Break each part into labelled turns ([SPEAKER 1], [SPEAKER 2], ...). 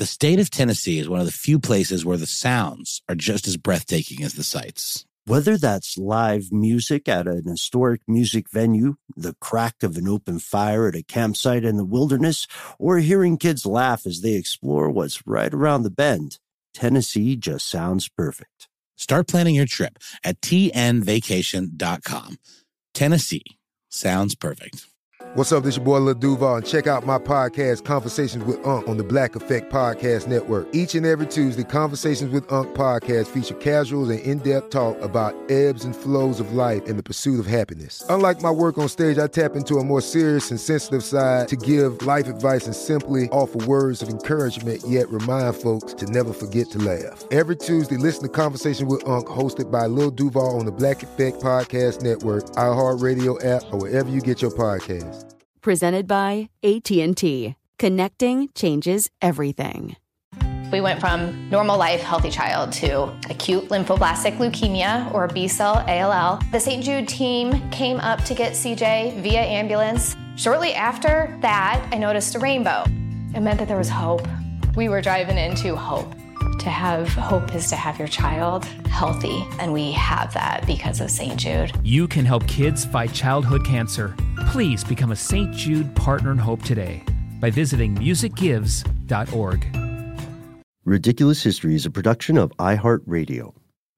[SPEAKER 1] The state of Tennessee is one of the few places where the sounds are just as breathtaking as the sights.
[SPEAKER 2] Whether that's live music at an historic music venue, the crack of an open fire at a campsite in the wilderness, or hearing kids laugh as they explore what's right around the bend, Tennessee just sounds perfect.
[SPEAKER 1] Start planning your trip at tnvacation.com. Tennessee sounds perfect.
[SPEAKER 3] What's up, this your boy Lil Duval, and check out my podcast, Conversations with Unc, on the Black Effect Podcast Network. Each and every Tuesday, Conversations with Unc podcast feature casual and in-depth talk about ebbs and flows of life and the pursuit of happiness. Unlike my work on stage, I tap into a more serious and sensitive side to give life advice and simply offer words of encouragement, yet remind folks to never forget to laugh. Every Tuesday, listen to Conversation with Unc, hosted by Lil Duval on the Black Effect Podcast Network, iHeartRadio app, or wherever you get your podcasts.
[SPEAKER 4] Presented by AT&T. Connecting changes everything.
[SPEAKER 5] We went from normal life, healthy child to acute lymphoblastic leukemia, or B-cell ALL. The St. Jude team came up to get CJ via ambulance. Shortly after that, I noticed a rainbow. It meant that there was hope. We were driving into hope. To have hope is to have your child healthy, and we have that because of St. Jude.
[SPEAKER 6] You can help kids fight childhood cancer. Please become a St. Jude Partner in Hope today by visiting musicgives.org.
[SPEAKER 2] Ridiculous History is a production of iHeartRadio.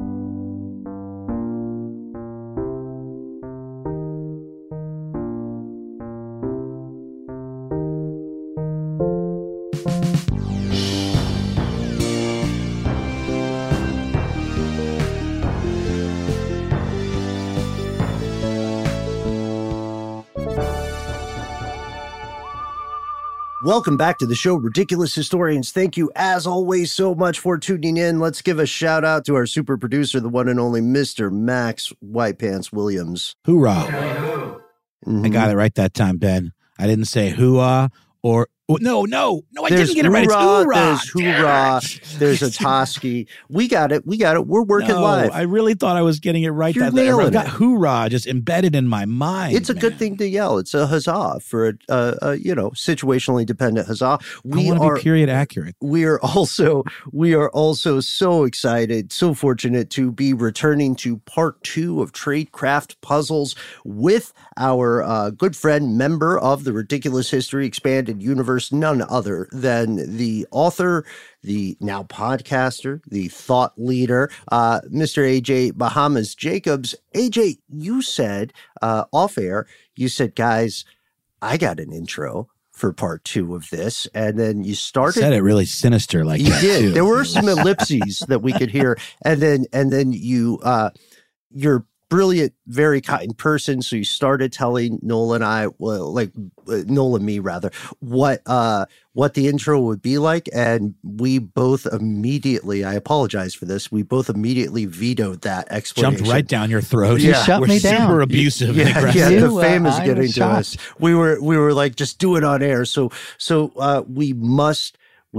[SPEAKER 2] Welcome back to the show, Ridiculous Historians. Thank you, as always, so much for tuning in. Let's give a shout out to our super producer, the one and only Mr. Max White Pants Williams.
[SPEAKER 1] Hoorah. I got it right that time, Ben. I didn't say hoo-ah or... No, I didn't get it right. It's hoorah.
[SPEAKER 2] There's hoorah. There's a Toski. We got it. We're working live.
[SPEAKER 1] I really thought I was getting it right.
[SPEAKER 2] You're nailing
[SPEAKER 1] I got hoorah just embedded in my mind.
[SPEAKER 2] It's a good thing to yell. It's a huzzah for a situationally dependent huzzah.
[SPEAKER 1] We want to be period accurate.
[SPEAKER 2] We are also so excited, so fortunate to be returning to part 2 of Tradecraft Puzzles with our good friend, member of the Ridiculous History Expanded Universe, none other than the author, the now podcaster, the thought leader, Mr. AJ Bahamas Jacobs. AJ, you said off air, you said, guys, I got an intro for part 2 of this, and then you started.
[SPEAKER 1] You said it really sinister, like
[SPEAKER 2] you
[SPEAKER 1] that
[SPEAKER 2] did.
[SPEAKER 1] Too.
[SPEAKER 2] There were some ellipses that we could hear, and then you, you're brilliant, very kind person. So you started telling Noel and I, Noel and me rather, what the intro would be like. And we both immediately, I apologize for this, we both immediately vetoed that explanation.
[SPEAKER 1] Jumped right down your throat.
[SPEAKER 2] Yeah.
[SPEAKER 7] Shut me down.
[SPEAKER 1] Super abusive.
[SPEAKER 2] Yeah,
[SPEAKER 1] and aggressive.
[SPEAKER 2] the fame is getting to
[SPEAKER 7] shocked.
[SPEAKER 2] us. We were like, just do it on air. So we must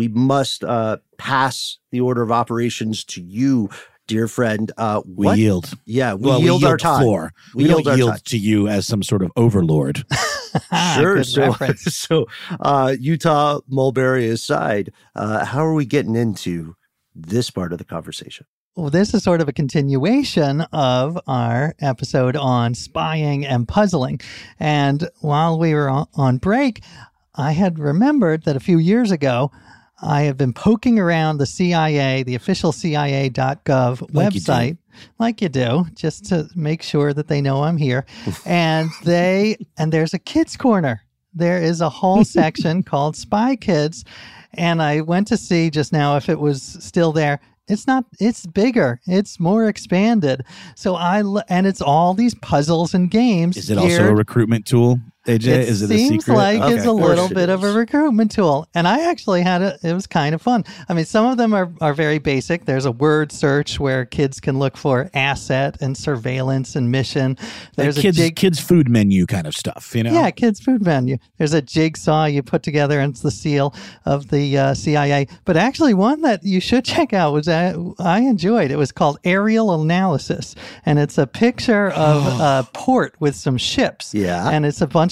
[SPEAKER 2] pass the order of operations to you, dear friend.
[SPEAKER 1] We yield.
[SPEAKER 2] Yeah, we yield our time.
[SPEAKER 1] Floor. We don't yield to you as some sort of overlord.
[SPEAKER 2] Sure.
[SPEAKER 7] Good
[SPEAKER 2] So Utah Mulberry aside, how are we getting into this part of the conversation?
[SPEAKER 7] Well, this is sort of a continuation of our episode on spying and puzzling. And while we were on break, I had remembered that a few years ago, I have been poking around the CIA, the official CIA.gov website, like you do, just to make sure that they know I'm here. And there's a kids corner. There is a whole section called Spy Kids. And I went to see just now if it was still there. It's not, it's bigger. It's more expanded. So and it's all these puzzles and games.
[SPEAKER 1] Is it also a recruitment tool? AJ, is it a secret?
[SPEAKER 7] Seems like it's a little bit of a recruitment tool. And I actually it was kind of fun. I mean, some of them are very basic. There's a word search where kids can look for asset and surveillance and mission. There's
[SPEAKER 1] kids food menu kind of stuff, you know?
[SPEAKER 7] Yeah, kids food menu. There's a jigsaw you put together and it's the seal of the CIA. But actually one that you should check out was I enjoyed. It was called Aerial Analysis. And it's a picture of a port with some ships.
[SPEAKER 2] Yeah.
[SPEAKER 7] And it's a bunch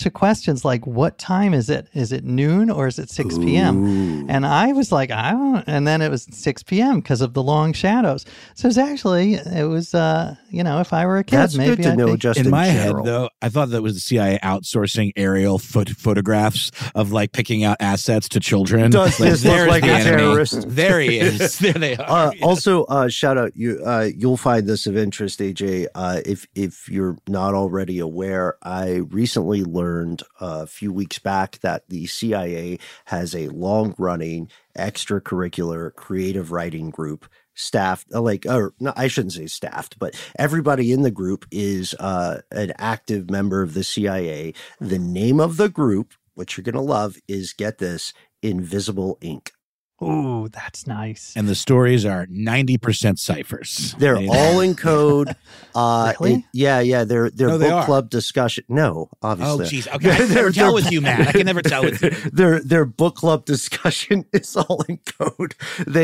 [SPEAKER 7] bunch of questions like, what time is it? Is it noon or is it 6 p.m.? And I was like, I don't, and then it was 6 p.m. because of the long shadows. So it's actually, it was, if I were a kid,
[SPEAKER 2] that's
[SPEAKER 7] maybe
[SPEAKER 2] good to
[SPEAKER 7] I'd
[SPEAKER 2] know.
[SPEAKER 7] be,
[SPEAKER 2] Just
[SPEAKER 1] in my
[SPEAKER 2] general.
[SPEAKER 1] head, though, I thought that was the CIA outsourcing aerial photographs of like picking out assets to children.
[SPEAKER 2] Does
[SPEAKER 1] like,
[SPEAKER 2] this look
[SPEAKER 1] there's
[SPEAKER 2] like
[SPEAKER 1] the
[SPEAKER 2] a
[SPEAKER 1] enemy.
[SPEAKER 2] terrorist?
[SPEAKER 1] There he is. There they are.
[SPEAKER 2] Also, shout out you'll find this of interest, AJ. If you're not already aware, I recently learned a few weeks back that the CIA has a long-running extracurricular creative writing group staffed, I shouldn't say staffed, but everybody in the group is an active member of the CIA. The name of the group, which you're going to love, is, get this, Invisible Ink.
[SPEAKER 7] ooh, that's nice.
[SPEAKER 1] And the stories are 90% ciphers.
[SPEAKER 2] They're all in code.
[SPEAKER 7] Really?
[SPEAKER 2] They're
[SPEAKER 1] No, they
[SPEAKER 2] book
[SPEAKER 1] are.
[SPEAKER 2] club discussion. No,
[SPEAKER 1] Oh,
[SPEAKER 2] obviously.
[SPEAKER 1] geez. Okay. I can never tell with you, Matt. I can never tell with you.
[SPEAKER 2] Their book club discussion is all in code.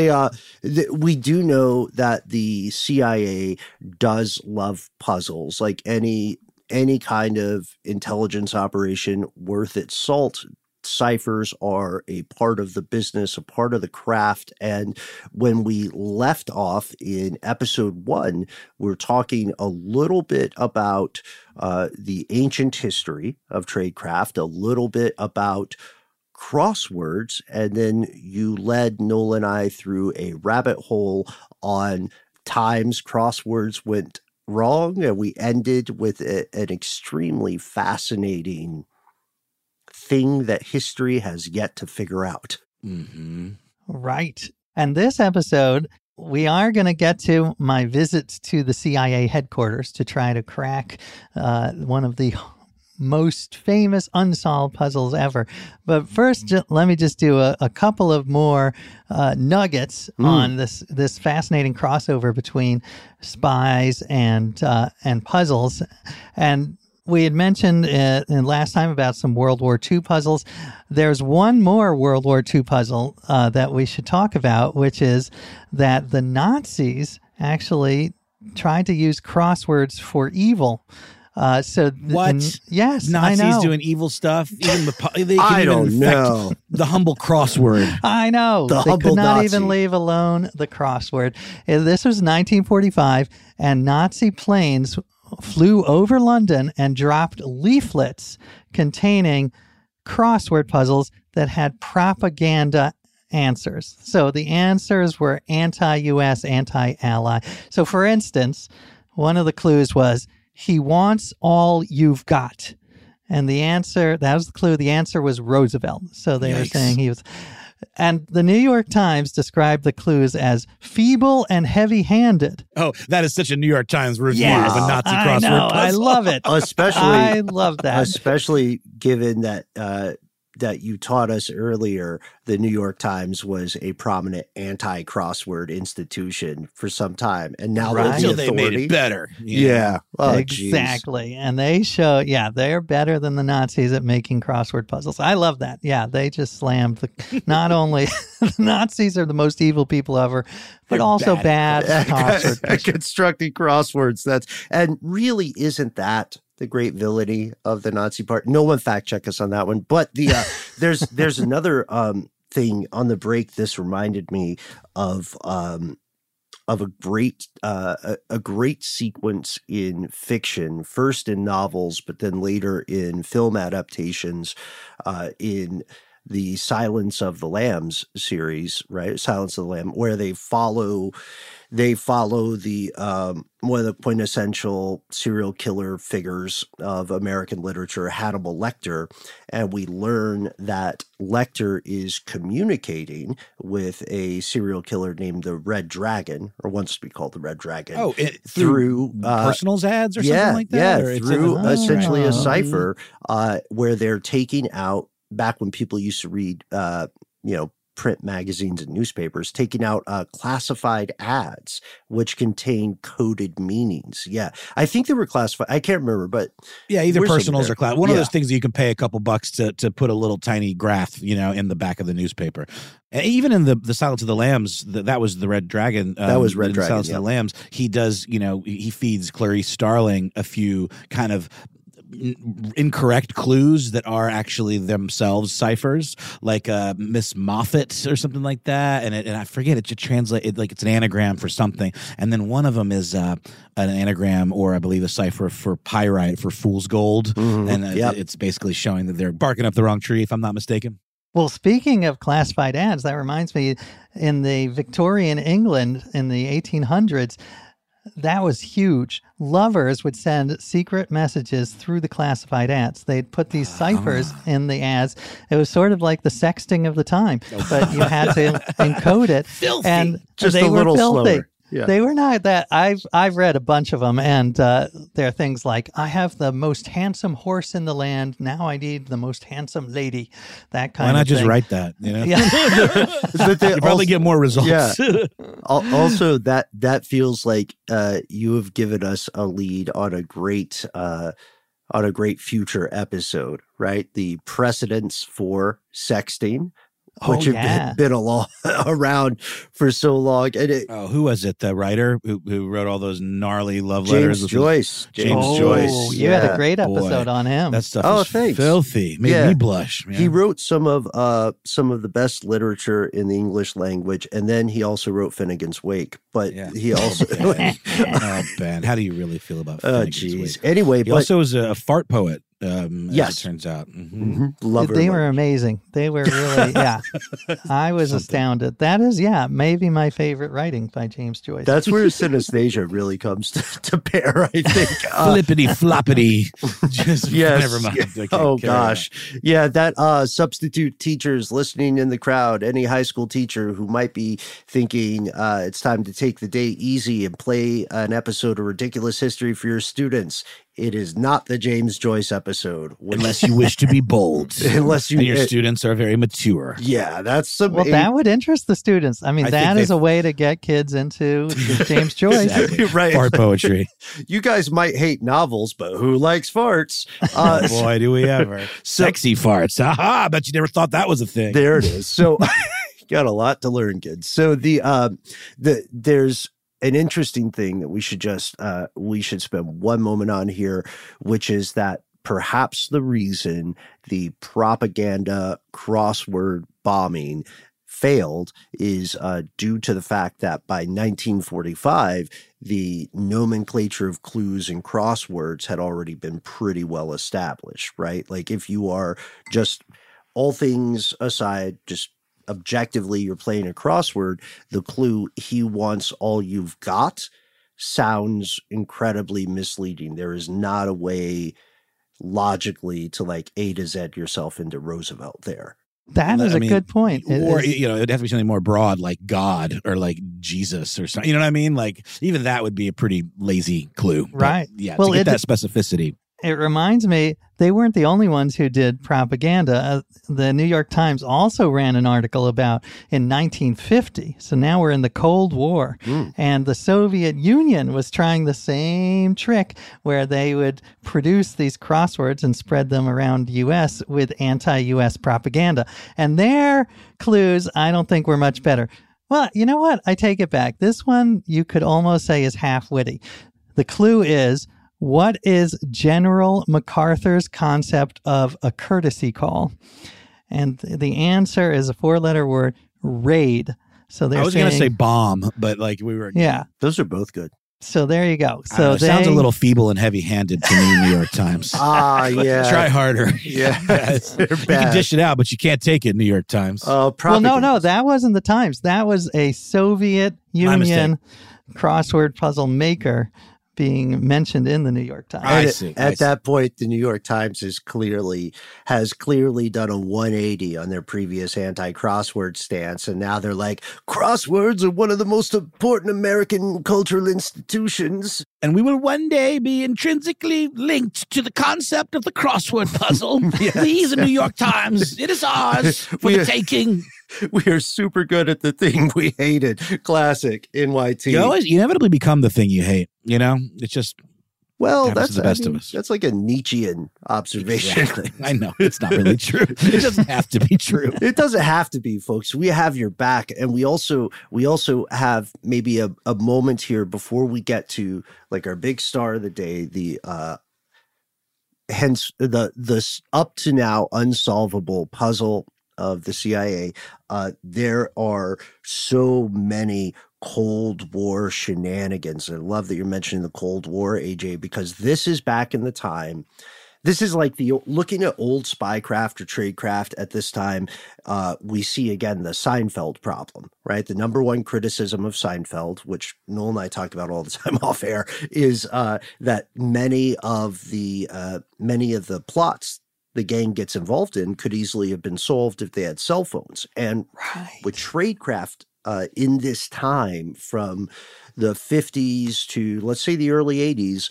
[SPEAKER 2] We do know that the CIA does love puzzles, like any kind of intelligence operation worth its salt. Ciphers are a part of the business, a part of the craft. And when we left off in episode 1, we're talking a little bit about the ancient history of tradecraft, a little bit about crosswords, and then you led Nola and I through a rabbit hole on times crosswords went wrong, and we ended with an extremely fascinating thing that history has yet to figure out.
[SPEAKER 1] Mm-hmm.
[SPEAKER 7] Right. And this episode, we are going to get to my visits to the CIA headquarters to try to crack one of the most famous unsolved puzzles ever. But first, let me just do a couple of more nuggets on this fascinating crossover between spies and puzzles. And we had mentioned in last time about some World War II puzzles. There's one more World War II puzzle that we should talk about, which is that the Nazis actually tried to use crosswords for evil.
[SPEAKER 1] What?
[SPEAKER 7] Yes,
[SPEAKER 1] Nazis
[SPEAKER 7] I know.
[SPEAKER 1] doing evil stuff. Even they can
[SPEAKER 2] I
[SPEAKER 1] even
[SPEAKER 2] don't
[SPEAKER 1] infect
[SPEAKER 2] know.
[SPEAKER 1] the humble crossword.
[SPEAKER 7] I know.
[SPEAKER 2] The
[SPEAKER 7] They
[SPEAKER 2] humble
[SPEAKER 7] could not
[SPEAKER 2] Nazi.
[SPEAKER 7] even leave alone the crossword. This was 1945, and Nazi planes flew over London and dropped leaflets containing crossword puzzles that had propaganda answers. So the answers were anti-US, anti-ally. So for instance, one of the clues was, he wants all you've got. And the answer, that was the clue, the answer was Roosevelt. So they were saying he was... And the New York Times described the clues as feeble and heavy-handed.
[SPEAKER 1] Oh, that is such a New York Times review
[SPEAKER 7] Yes,
[SPEAKER 1] of a Nazi
[SPEAKER 7] I
[SPEAKER 1] crossword
[SPEAKER 7] know. I
[SPEAKER 1] puzzle.
[SPEAKER 7] love it. I love that.
[SPEAKER 2] Especially given that that you taught us earlier, the New York Times was a prominent anti-crossword institution for some time, and now they're the
[SPEAKER 1] Until they
[SPEAKER 2] authority.
[SPEAKER 1] made it better.
[SPEAKER 2] Yeah. Oh,
[SPEAKER 7] Exactly. And they show, they're better than the Nazis at making crossword puzzles. I love that. Yeah, they just slammed not only the Nazis are the most evil people ever, but
[SPEAKER 1] They're
[SPEAKER 7] also
[SPEAKER 1] bad.
[SPEAKER 7] bad crossword puzzles.
[SPEAKER 2] Constructing crosswords. And really, isn't that the great villainy of the Nazi Party? No one fact check us on that one. But there's another thing on the break. This reminded me of a great sequence in fiction, first in novels, but then later in film adaptations, in the Silence of the Lambs series, right? Silence of the Lamb, where they follow the one of the quintessential serial killer figures of American literature, Hannibal Lecter, and we learn that Lecter is communicating with a serial killer named the Red Dragon, or once to be called the Red Dragon.
[SPEAKER 1] Oh,
[SPEAKER 2] through
[SPEAKER 1] personals ads or something like that? Or it's
[SPEAKER 2] through
[SPEAKER 1] in the-
[SPEAKER 2] essentially a
[SPEAKER 7] Oh.
[SPEAKER 2] cipher where they're taking out, back when people used to read, print magazines and newspapers, taking out classified ads, which contain coded meanings. Yeah. I think they were classified. I can't remember, but
[SPEAKER 1] Yeah, either
[SPEAKER 2] we're
[SPEAKER 1] personals
[SPEAKER 2] somewhere.
[SPEAKER 1] or class. One of
[SPEAKER 2] Yeah.
[SPEAKER 1] those things that you can pay a couple bucks to put a little tiny graph, in the back of the newspaper. And even in the Silence of the Lambs, that was the Red Dragon.
[SPEAKER 2] That was Red
[SPEAKER 1] in
[SPEAKER 2] Dragon,
[SPEAKER 1] Silence
[SPEAKER 2] yeah.
[SPEAKER 1] of the Lambs. He does, he feeds Clarice Starling a few kind of incorrect clues that are actually themselves ciphers, like Miss Moffat or something like that. And I forget, it should translate it like it's an anagram for something. And then one of them is an anagram, or I believe a cipher for pyrite, for fool's gold. And it's basically showing that they're barking up the wrong tree, if I'm not mistaken.
[SPEAKER 7] Well, speaking of classified ads, that reminds me, in the Victorian England in the 1800s, that was huge. Lovers would send secret messages through the classified ads. They'd put these ciphers in the ads. It was sort of like the sexting of the time, but you had to encode it.
[SPEAKER 1] Filthy.
[SPEAKER 7] And
[SPEAKER 2] Just
[SPEAKER 7] they
[SPEAKER 2] a
[SPEAKER 7] were
[SPEAKER 2] little
[SPEAKER 7] filthy.
[SPEAKER 2] slower. Yeah.
[SPEAKER 7] They were not that. I've read a bunch of them, and there are things like, I have the most handsome horse in the land. Now I need the most handsome lady. That kind of thing.
[SPEAKER 1] Why not just write that? You know?
[SPEAKER 7] Yeah.
[SPEAKER 2] But they
[SPEAKER 1] You probably get more results.
[SPEAKER 2] Yeah. Also, that feels like you have given us a lead on a great future episode, right? The precedents for sexting, which have been around for so long. And
[SPEAKER 1] who was it? The writer who wrote all those gnarly love letters?
[SPEAKER 2] James Joyce.
[SPEAKER 1] James Joyce.
[SPEAKER 7] You had a great episode on him.
[SPEAKER 1] That stuff is filthy. Made me blush. Man.
[SPEAKER 2] He wrote some of the best literature in the English language, and then he also wrote Finnegan's Wake. But he also
[SPEAKER 1] oh, Ben, how do you really feel about Finnegan's Wake?
[SPEAKER 2] Anyway,
[SPEAKER 1] he also was a fart poet.
[SPEAKER 2] Yes,
[SPEAKER 1] it turns out.
[SPEAKER 7] They were amazing. They were really, I was astounded. That is, maybe my favorite writing by James Joyce.
[SPEAKER 2] That's where synesthesia really comes to bear, I think.
[SPEAKER 1] Flippity floppity. Just never mind. Okay,
[SPEAKER 2] gosh. Yeah, that substitute teachers listening in the crowd, any high school teacher who might be thinking it's time to take the day easy and play an episode of Ridiculous History for your students. It is not the James Joyce episode.
[SPEAKER 1] Unless you wish to be bold. And your students are very mature.
[SPEAKER 2] Yeah, that's
[SPEAKER 7] that would interest the students. I mean, that is a way to get kids into James Joyce.
[SPEAKER 1] Exactly.
[SPEAKER 2] Right.
[SPEAKER 1] Fart poetry.
[SPEAKER 2] You guys might hate novels, but who likes farts?
[SPEAKER 1] Boy, do we ever. Sexy farts. Aha, I bet you never thought that was a thing.
[SPEAKER 2] There it is. So got a lot to learn, kids. So there's an interesting thing that we should spend one moment on here, which is that perhaps the reason the propaganda crossword bombing failed is due to the fact that by 1945, the nomenclature of clues and crosswords had already been pretty well established, right? Like if you are just, all things aside, just objectively, you're playing a crossword, the clue, he wants all you've got, sounds incredibly misleading. There is not a way logically to like A to Z yourself into Roosevelt there.
[SPEAKER 7] That is a good point.
[SPEAKER 1] It'd have to be something more broad, like God or like Jesus or something. You know what I mean? Like even that would be a pretty lazy clue.
[SPEAKER 7] Right.
[SPEAKER 1] But, yeah, to get that specificity.
[SPEAKER 7] It reminds me, they weren't the only ones who did propaganda. The New York Times also ran an article about in 1950. So now we're in the Cold War. And the Soviet Union was trying the same trick where they would produce these crosswords and spread them around the U.S. with anti-U.S. propaganda. And their clues, I don't think were much better. Well, you know what? I take it back. This one you could almost say is half-witty. The clue is, what is General MacArthur's concept of a courtesy call? And the answer is a 4-letter word, raid. So I
[SPEAKER 1] was going to say bomb, but like we were.
[SPEAKER 7] Yeah.
[SPEAKER 2] Those are both good.
[SPEAKER 7] So there you go. So
[SPEAKER 1] it sounds a little feeble and heavy-handed to me, New York Times.
[SPEAKER 2] Yeah.
[SPEAKER 1] Try harder.
[SPEAKER 2] Yeah.
[SPEAKER 1] You can dish it out, but you can't take it, New York Times.
[SPEAKER 7] Well, no, that wasn't the Times. That was a Soviet Union crossword puzzle maker being mentioned in the New York Times.
[SPEAKER 2] At that point, the New York Times has clearly done a 180 on their previous anti-crossword stance, and now they're like, crosswords are one of the most important American cultural institutions.
[SPEAKER 1] And we will one day be intrinsically linked to the concept of the crossword puzzle. We, the New York Times, it is ours for the taking.
[SPEAKER 2] We are super good at the thing we hated. Classic NYT.
[SPEAKER 1] You always inevitably become the thing you hate. You know, it's just
[SPEAKER 2] that's
[SPEAKER 1] the best of us.
[SPEAKER 2] That's like a Nietzschean observation.
[SPEAKER 1] Exactly. I know it's not really true. It doesn't have to be true.
[SPEAKER 2] It doesn't have to be, folks. We have your back, and we also have maybe a moment here before we get to like our big star of the day, the hence the up to now unsolvable puzzle of the CIA. There are so many Cold War shenanigans. I love that you're mentioning the Cold War, AJ, because this is back in the time. This is like looking at old spycraft or tradecraft at this time. We see again the Seinfeld problem, right? The number one criticism of Seinfeld, which Noel and I talked about all the time off air, is that many of the plots the gang gets involved in could easily have been solved if they had cell phones. And with tradecraft in this time from the 50s to, let's say, the early 80s,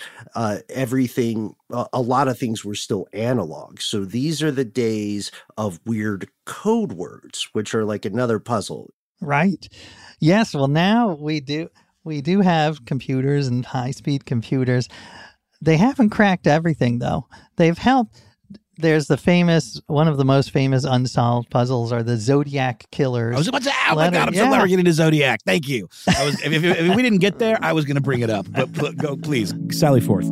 [SPEAKER 2] a lot of things were still analog. So these are the days of weird code words, which are like another puzzle.
[SPEAKER 7] Right. Yes. Well, now we do have computers and high-speed computers. They haven't cracked everything, though. They've helped. There's one of the most famous unsolved puzzles are the Zodiac killers.
[SPEAKER 1] I was about to, oh my God, I'm so glad we're getting to Zodiac. Thank you. If we didn't get there, I was going to bring it up. But go, please, sally forth.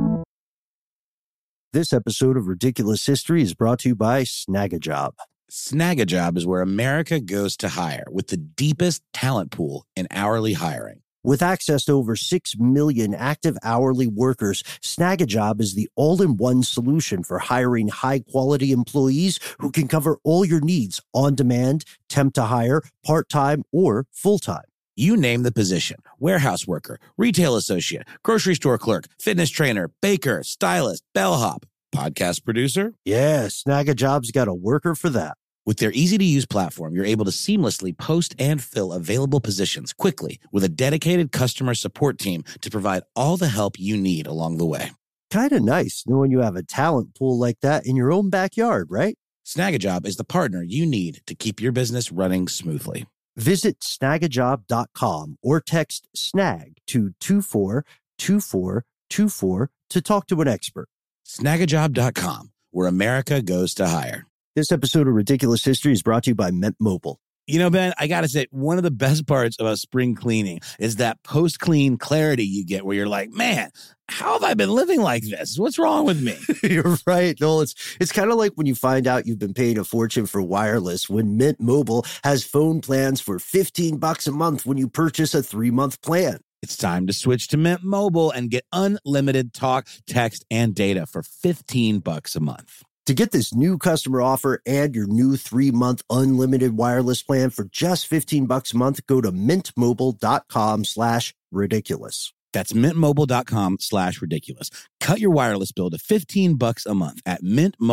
[SPEAKER 2] This episode of Ridiculous History is brought to you by Snagajob.
[SPEAKER 1] Snagajob is where America goes to hire, with the deepest talent pool in hourly hiring.
[SPEAKER 2] With access to over 6 million active hourly workers, Snagajob is the all-in-one solution for hiring high-quality employees who can cover all your needs on demand, temp to hire, part-time, or full-time.
[SPEAKER 1] You name the position: warehouse worker, retail associate, grocery store clerk, fitness trainer, baker, stylist, bellhop, podcast producer.
[SPEAKER 2] Yeah, Snagajob's got a worker for that.
[SPEAKER 1] With their easy-to-use platform, you're able to seamlessly post and fill available positions quickly with a dedicated customer support team to provide all the help you need along the way.
[SPEAKER 2] Kind of nice knowing you have a talent pool like that in your own backyard, right?
[SPEAKER 1] Snagajob is the partner you need to keep your business running smoothly.
[SPEAKER 2] Visit snagajob.com or text SNAG to 242424 to talk to an expert.
[SPEAKER 1] Snagajob.com, where America goes to hire.
[SPEAKER 2] This episode of Ridiculous History is brought to you by Mint Mobile.
[SPEAKER 1] You know, Ben, I got to say, one of the best parts about spring cleaning is that post-clean clarity you get where you're like, man, how have I been living like this? What's wrong with me?
[SPEAKER 2] You're right, Noel. It's kind of like when you find out you've been paying a fortune for wireless when Mint Mobile has phone plans for $15 a month when you purchase a 3-month plan.
[SPEAKER 1] It's time to switch to Mint Mobile and get unlimited talk, text, and data for $15 a month.
[SPEAKER 2] To get this new customer offer and your new 3-month unlimited wireless plan for just $15 a month, go to mintmobile.com/ridiculous.
[SPEAKER 1] That's mintmobile.com/ridiculous. Cut your wireless bill to $15 a month at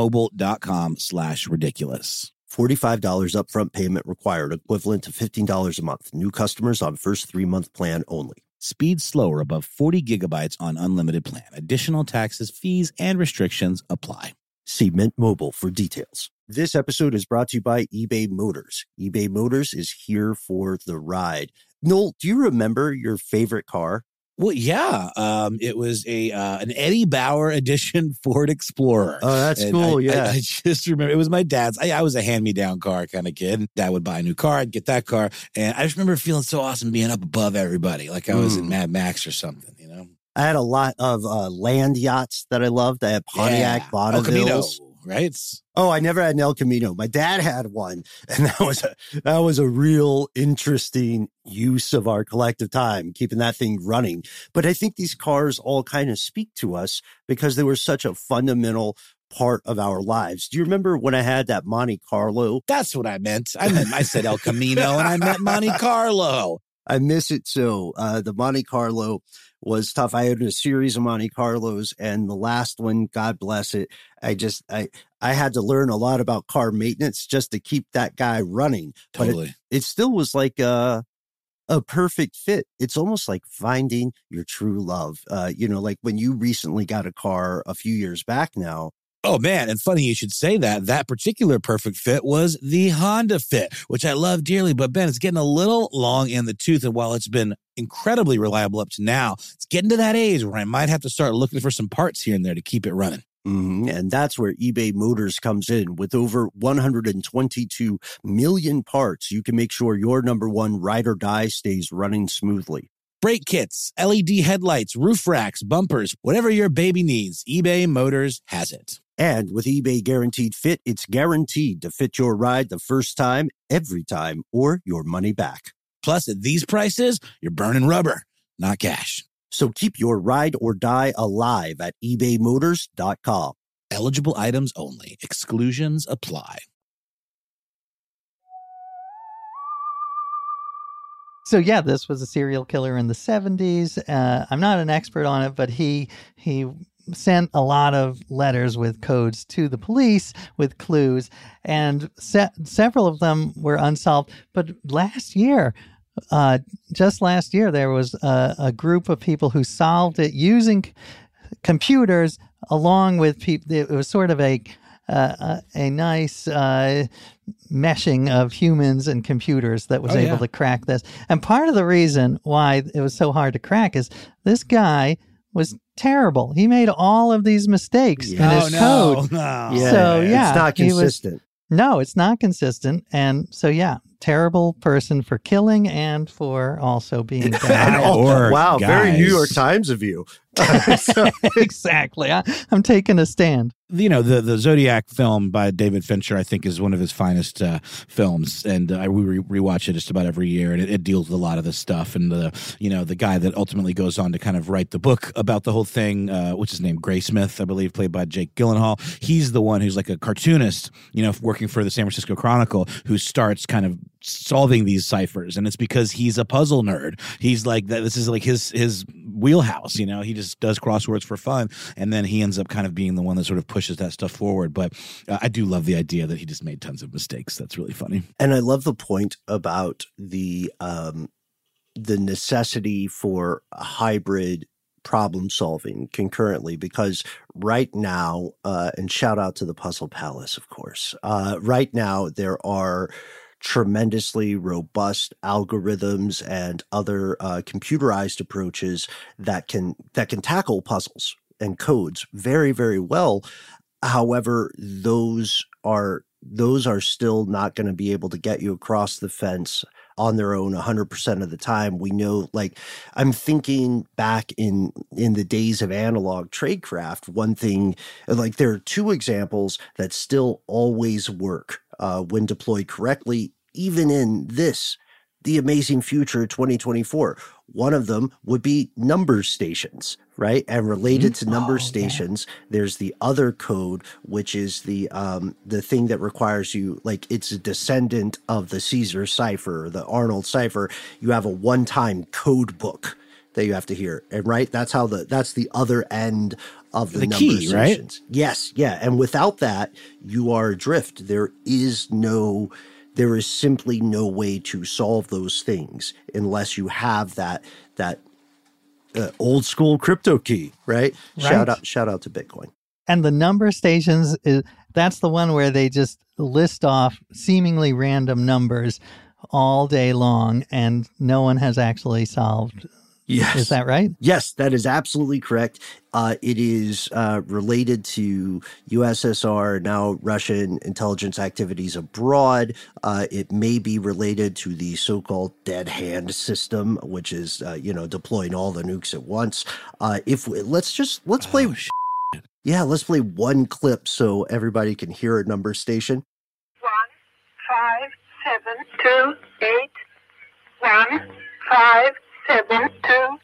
[SPEAKER 1] mintmobile.com/ridiculous.
[SPEAKER 2] $45 upfront payment required, equivalent to $15 a month. New customers on first 3-month plan only.
[SPEAKER 1] Speed slower above 40 gigabytes on unlimited plan. Additional taxes, fees, and restrictions apply.
[SPEAKER 2] See Mint Mobile for details. This episode is brought to you by eBay Motors. eBay Motors is here for the ride. Noel, do you remember your favorite car?
[SPEAKER 1] Well, yeah. It was an Eddie Bauer edition Ford Explorer.
[SPEAKER 2] Oh, that's cool.
[SPEAKER 1] I just remember it was my dad's. I was a hand-me-down car kind of kid. Dad would buy a new car. I'd get that car. And I just remember feeling so awesome being up above everybody, like I was in Mad Max or something, you know?
[SPEAKER 2] I had a lot of land yachts that I loved. I had Pontiac Bonnevilles.
[SPEAKER 1] Right?
[SPEAKER 2] Oh, I never had an El Camino. My dad had one, and that was a real interesting use of our collective time, keeping that thing running. But I think these cars all kind of speak to us because they were such a fundamental part of our lives. Do you remember when I had that Monte Carlo?
[SPEAKER 1] That's what I meant. I said El Camino, and I meant Monte Carlo.
[SPEAKER 2] I miss it so. The Monte Carlo was tough. I had a series of Monte Carlos, and the last one, God bless it, I had to learn a lot about car maintenance just to keep that guy running.
[SPEAKER 1] Totally.
[SPEAKER 2] But it still was like a perfect fit. It's almost like finding your true love. Like when you recently got a car a few years back now.
[SPEAKER 1] Oh, man. And funny you should say that. That particular perfect fit was the Honda Fit, which I love dearly. But, Ben, it's getting a little long in the tooth. And while it's been incredibly reliable up to now, it's getting to that age where I might have to start looking for some parts here and there to keep it running.
[SPEAKER 2] Mm-hmm. And that's where eBay Motors comes in. With over 122 million parts, you can make sure your number one ride or die stays running smoothly.
[SPEAKER 1] Brake kits, LED headlights, roof racks, bumpers, whatever your baby needs, eBay Motors has it.
[SPEAKER 2] And with eBay Guaranteed Fit, it's guaranteed to fit your ride the first time, every time, or your money back.
[SPEAKER 1] Plus, at these prices, you're burning rubber, not cash.
[SPEAKER 2] So keep your ride or die alive at ebaymotors.com.
[SPEAKER 1] Eligible items only. Exclusions apply.
[SPEAKER 7] So yeah, this was a serial killer in the 70s. I'm not an expert on it, but he sent a lot of letters with codes to the police with clues, and several of them were unsolved. But just last year, there was a group of people who solved it using computers along with people. It was sort of a nice meshing of humans and computers that was able to crack this. And part of the reason why it was so hard to crack is this guy was terrible. He made all of these mistakes in his code.
[SPEAKER 2] Yeah,
[SPEAKER 7] so yeah,
[SPEAKER 2] it's not consistent.
[SPEAKER 7] No, it's not consistent. And so yeah, terrible person for killing and for also being bad.
[SPEAKER 2] Wow, very New York Times of you.
[SPEAKER 7] Exactly. I'm taking a stand.
[SPEAKER 1] You know, the Zodiac film by David Fincher, I think, is one of his finest films, and I rewatch it just about every year, and it deals with a lot of this stuff. And the guy that ultimately goes on to kind of write the book about the whole thing, what's his name, Graysmith, I believe, played by Jake Gyllenhaal. He's the one who's like a cartoonist, working for the San Francisco Chronicle, who starts kind of solving these ciphers, and it's because he's a puzzle nerd. He's like that. This is like his wheelhouse. He just does crosswords for fun, and then he ends up kind of being the one that sort of pushes that stuff forward. But I do love the idea that he just made tons of mistakes. That's really funny.
[SPEAKER 2] And I love the point about the necessity for a hybrid problem solving concurrently, because right now, and shout out to the Puzzle Palace, of course, right now there are tremendously robust algorithms and other computerized approaches that can tackle puzzles and codes very, very well. However, those are still not going to be able to get you across the fence on their own 100% of the time. We know, like, I'm thinking back in the days of analog tradecraft, one thing, like, there are two examples that still always work when deployed correctly, even in the amazing future 2024. One of them would be number stations, right? And related to number stations, there's the other code, which is the thing that requires you, like, it's a descendant of the Caesar cipher, the Arnold cipher. You have a one-time code book that you have to hear, and right, that's the other end of the number
[SPEAKER 1] key,
[SPEAKER 2] stations.
[SPEAKER 1] Right?
[SPEAKER 2] Yes, yeah, and without that, you are adrift. There is simply no way to solve those things unless you have that old school crypto key, right? Shout out to Bitcoin.
[SPEAKER 7] And the number stations, that's the one where they just list off seemingly random numbers all day long, and no one has actually solved.
[SPEAKER 2] Yes.
[SPEAKER 7] Is that right?
[SPEAKER 2] Yes, that is absolutely correct. It is related to USSR, now Russian intelligence activities abroad. It may be related to the so-called dead hand system, which is, deploying all the nukes at once. Let's play. Yeah, let's play one clip so everybody can hear a number station.
[SPEAKER 8] 15728 15728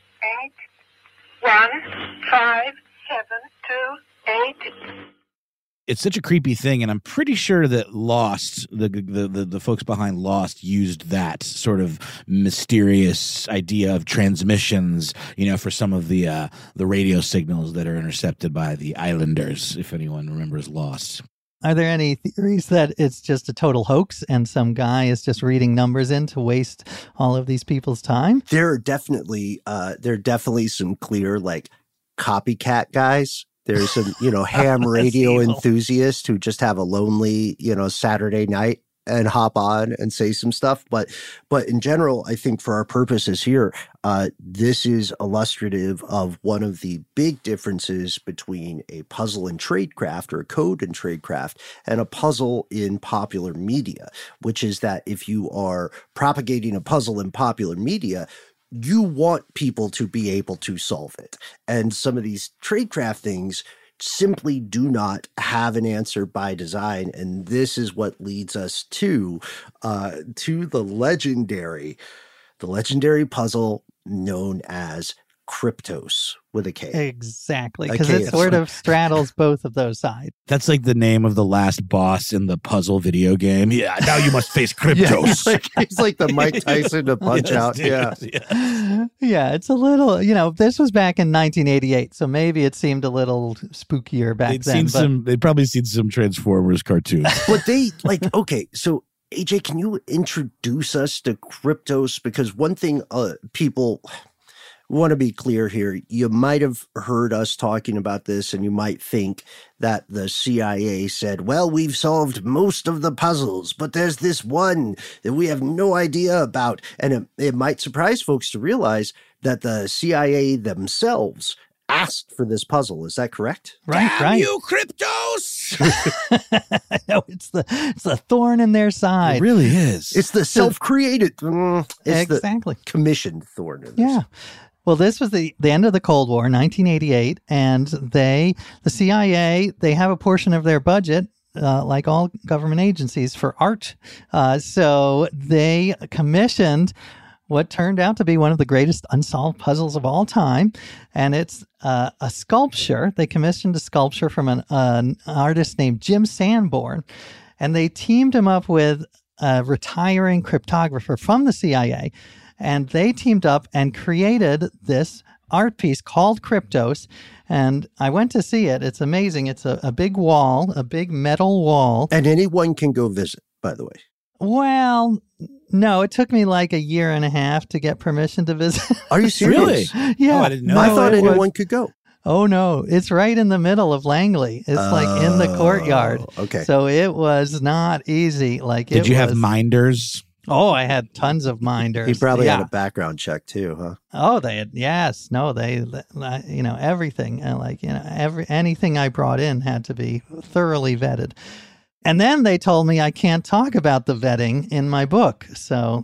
[SPEAKER 8] 15728.
[SPEAKER 1] It's such a creepy thing, and I'm pretty sure that Lost, the folks behind Lost, used that sort of mysterious idea of transmissions, for some of the radio signals that are intercepted by the Islanders, if anyone remembers Lost.
[SPEAKER 7] Are there any theories that it's just a total hoax and some guy is just reading numbers in to waste all of these people's time?
[SPEAKER 2] There are definitely some clear, like, copycat guys. There's some, ham radio enthusiasts who just have a lonely, Saturday night and hop on and say some stuff. But in general, I think for our purposes here, this is illustrative of one of the big differences between a puzzle in tradecraft, or a code in tradecraft, and a puzzle in popular media, which is that if you are propagating a puzzle in popular media, you want people to be able to solve it. And some of these tradecraft things, simply do not have an answer by design. And this is what leads us to the legendary puzzle known as Kryptos with a K.
[SPEAKER 7] Exactly, because it sort of straddles both of those sides.
[SPEAKER 1] That's like the name of the last boss in the puzzle video game. Yeah, now you must face Kryptos.
[SPEAKER 2] He's like the Mike Tyson to Punch Out.
[SPEAKER 1] Dude,
[SPEAKER 7] Yeah, it's a little, this was back in 1988, so maybe it seemed a little spookier back then.
[SPEAKER 1] They'd probably seen some Transformers cartoons.
[SPEAKER 2] But okay, so AJ, can you introduce us to Kryptos? Because one thing people want to be clear here, you might have heard us talking about this and you might think that the CIA said, well, we've solved most of the puzzles, but there's this one that we have no idea about. And it might surprise folks to realize that the CIA themselves asked for this puzzle. Is that correct?
[SPEAKER 7] Right.
[SPEAKER 1] You Kryptos!
[SPEAKER 7] No, it's the thorn in their side.
[SPEAKER 1] It really is.
[SPEAKER 2] It's the self-created.
[SPEAKER 7] Exactly.
[SPEAKER 2] The commissioned thorn in
[SPEAKER 7] Yeah. Well, this was the end of the Cold War, 1988, and the CIA, they have a portion of their budget, like all government agencies, for art. So they commissioned what turned out to be one of the greatest unsolved puzzles of all time, and it's a sculpture. They commissioned a sculpture from an artist named Jim Sanborn, and they teamed him up with a retiring cryptographer from the CIA. And they teamed up and created this art piece called Kryptos. And I went to see it. It's amazing. It's a big wall, a big metal wall.
[SPEAKER 2] And anyone can go visit, by the way.
[SPEAKER 7] Well, no, it took me like a year and a half to get permission to visit.
[SPEAKER 2] Are you serious?
[SPEAKER 1] Really?
[SPEAKER 7] Yeah.
[SPEAKER 1] Oh, I didn't know.
[SPEAKER 2] I thought anyone could go.
[SPEAKER 7] Oh, no. It's right in the middle of Langley. It's like in the courtyard.
[SPEAKER 2] Okay.
[SPEAKER 7] So it was not easy.
[SPEAKER 1] Did you have minders?
[SPEAKER 7] Oh, I had tons of minders.
[SPEAKER 2] He probably had a background check too, huh?
[SPEAKER 7] Oh, they had, yes. No, they, everything, anything I brought in had to be thoroughly vetted. And then they told me I can't talk about the vetting in my book. So,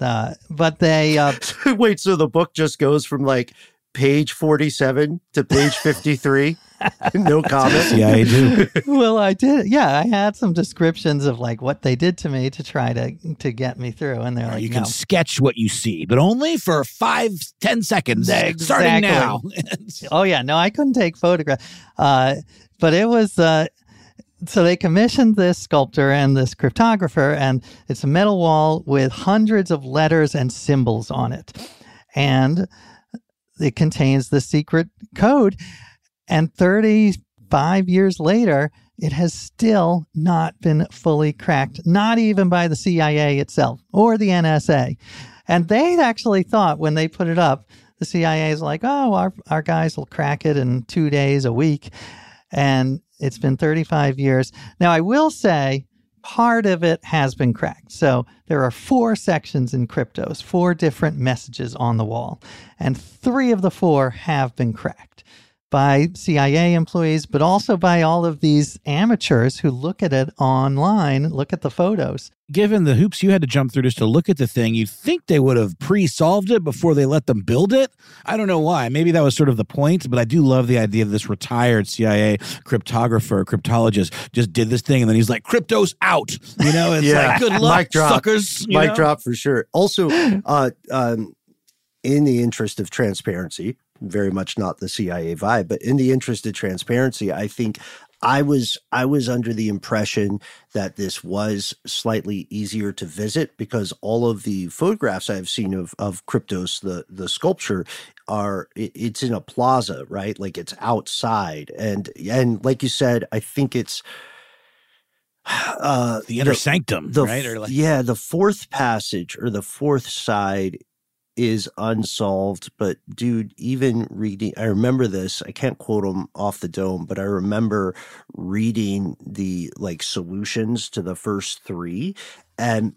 [SPEAKER 7] but they...
[SPEAKER 2] Wait, so the book just goes from like page 47 to page 53? No comment.
[SPEAKER 1] Yeah, I do.
[SPEAKER 7] Well, I did. Yeah, I had some descriptions of like what they did to me to try to get me through. And they're like,
[SPEAKER 1] you can sketch what you see, but only for 5-10 seconds.
[SPEAKER 7] Exactly.
[SPEAKER 1] Starting now.
[SPEAKER 7] Oh, yeah. No, I couldn't take photographs. But it was... So they commissioned this sculptor and this cryptographer, and it's a metal wall with hundreds of letters and symbols on it. And it contains the secret code. And 35 years later, it has still not been fully cracked, not even by the CIA itself or the NSA. And they actually thought when they put it up, the CIA is like, oh, our guys will crack it in 2 days, a week. And it's been 35 years. Now, I will say part of it has been cracked. So there are 4 sections in Kryptos, 4 different messages on the wall. And 3 of the 4 have been cracked by CIA employees, but also by all of these amateurs who look at it online, look at the photos.
[SPEAKER 1] Given the hoops you had to jump through just to look at the thing, you'd think they would have pre-solved it before they let them build it. I don't know why. Maybe that was sort of the point, but I do love the idea of this retired CIA cryptologist just did this thing, and then he's like, Kryptos out. It's like, good luck,
[SPEAKER 2] Mic drop.
[SPEAKER 1] Suckers.
[SPEAKER 2] Mic drop for sure. Also, in the interest of transparency, very much not the CIA vibe, but in the interest of transparency, I think I was under the impression that this was slightly easier to visit because all of the photographs I've seen of Kryptos, the sculpture, it's in a plaza, right? Like it's outside, and like you said, I think it's
[SPEAKER 1] the inner sanctum, right? Or
[SPEAKER 2] the 4th passage or the 4th side is unsolved, but dude, even reading, I remember this, I can't quote them off the dome, but I remember reading the solutions to the first 3, and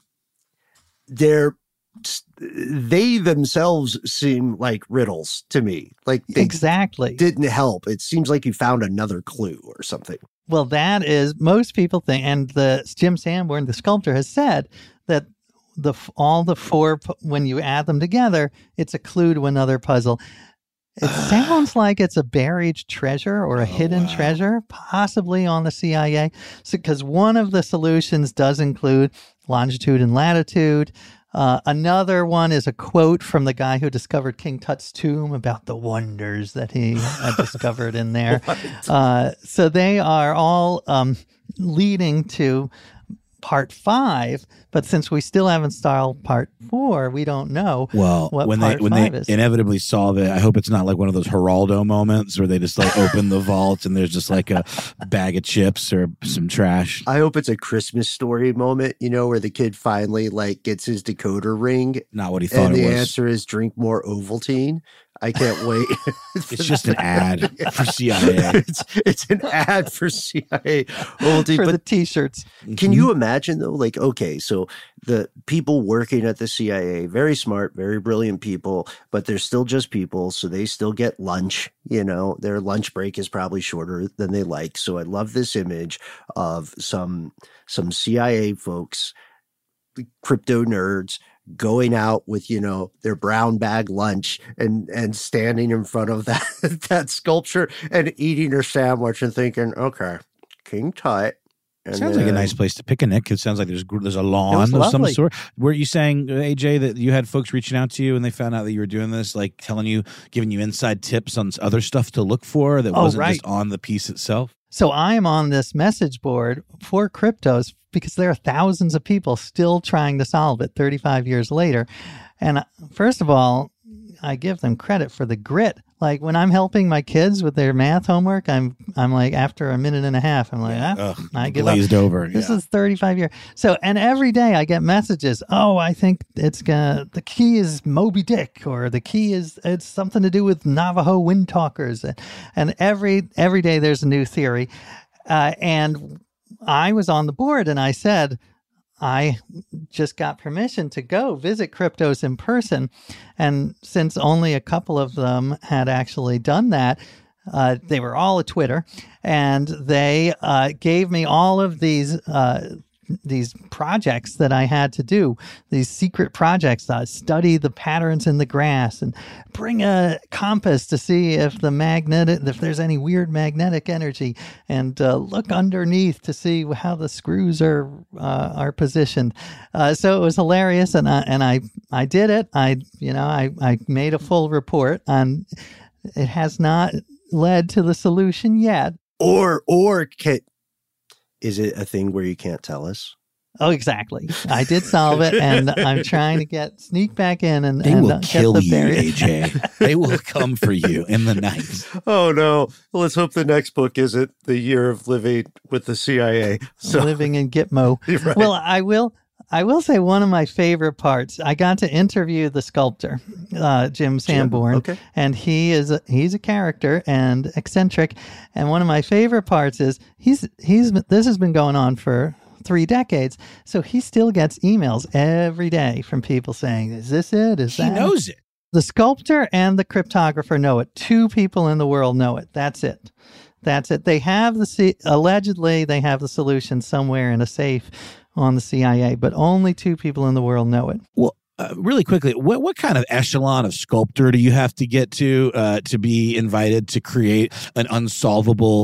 [SPEAKER 2] they themselves seem like riddles to me. Like they
[SPEAKER 7] exactly
[SPEAKER 2] didn't help. It seems like you found another clue or something.
[SPEAKER 7] Well, that is, most people think, and Jim Sanborn, the sculptor, has said that all the 4, when you add them together, it's a clue to another puzzle. It sounds like it's a buried treasure or a hidden treasure, possibly on the CIA. Because one of the solutions does include longitude and latitude. Another one is a quote from the guy who discovered King Tut's tomb about the wonders that he discovered in there. So they are all leading to part 5, but since we still haven't started part 4, we don't know what
[SPEAKER 1] when
[SPEAKER 7] part 5 is.
[SPEAKER 1] Inevitably solve it, I hope it's not like one of those Geraldo moments where they just like open the vault and there's just like a bag of chips or some trash.
[SPEAKER 2] I hope it's a Christmas Story moment, where the kid finally like gets his decoder ring.
[SPEAKER 1] Not what he thought
[SPEAKER 2] and
[SPEAKER 1] it was.
[SPEAKER 2] the answer is drink more Ovaltine. I can't wait.
[SPEAKER 1] It's just an ad for CIA.
[SPEAKER 2] It's an ad for CIA Ovaltine.
[SPEAKER 7] For the T-shirts.
[SPEAKER 2] Can you imagine though? Like, okay, so the people working at the CIA, very smart, very brilliant people, but they're still just people, so they still get lunch. Their lunch break is probably shorter than they like. So I love this image of some CIA folks, crypto nerds, going out with, their brown bag lunch and standing in front of that sculpture and eating their sandwich and thinking, okay, King Tut.
[SPEAKER 1] It sounds like a nice place to picnic. It sounds like there's a lawn of some
[SPEAKER 7] lovely.
[SPEAKER 1] sort. Were you saying, AJ, that you had folks reaching out to you and they found out that you were doing this, like giving you inside tips on other stuff to look for that wasn't just on the piece itself?
[SPEAKER 7] So I am on this message board for cryptos because there are thousands of people still trying to solve it 35 years later. And first of all, I give them credit for the grit. Like when I'm helping my kids with their math homework, I'm like, after a minute and a half, I'm like, I give up.
[SPEAKER 1] Glazed over.
[SPEAKER 7] This is 35 years. So, and every day I get messages. Oh, I think the key is Moby Dick, or the key is, it's something to do with Navajo wind talkers. And every day there's a new theory. And I was on the board and I said, I just got permission to go visit cryptos in person. And since only a couple of them had actually done that, they were all at Twitter, and they gave me all of these projects that I had to do, these secret projects. Study the patterns in the grass and bring a compass to see if there's any weird magnetic energy, and look underneath to see how the screws are positioned. So it was hilarious, and I did it. I made a full report, and it has not led to the solution yet.
[SPEAKER 2] Or is it a thing where you can't tell us?
[SPEAKER 7] Oh, exactly. I did solve it, and I'm trying to sneak back in and
[SPEAKER 1] they will
[SPEAKER 7] get
[SPEAKER 1] kill
[SPEAKER 7] the
[SPEAKER 1] you, AJ. They will come for you in the night.
[SPEAKER 2] Oh no! Well, let's hope the next book isn't the year of living with the CIA.
[SPEAKER 7] Living in Gitmo.
[SPEAKER 2] Right.
[SPEAKER 7] Well, I will say one of my favorite parts. I got to interview the sculptor, Jim Sanborn,
[SPEAKER 2] okay.
[SPEAKER 7] And he's a character and eccentric. And one of my favorite parts is this has been going on for 3 decades, so he still gets emails every day from people saying, "Is this it? Is that?"
[SPEAKER 1] He knows it.
[SPEAKER 7] The sculptor and the cryptographer know it. 2 people in the world know it. That's it. They have allegedly they have the solution somewhere in a safe on the CIA, but only 2 people in the world know it.
[SPEAKER 1] Well, really quickly, what kind of echelon of sculptor do you have to get to be invited to create an unsolvable,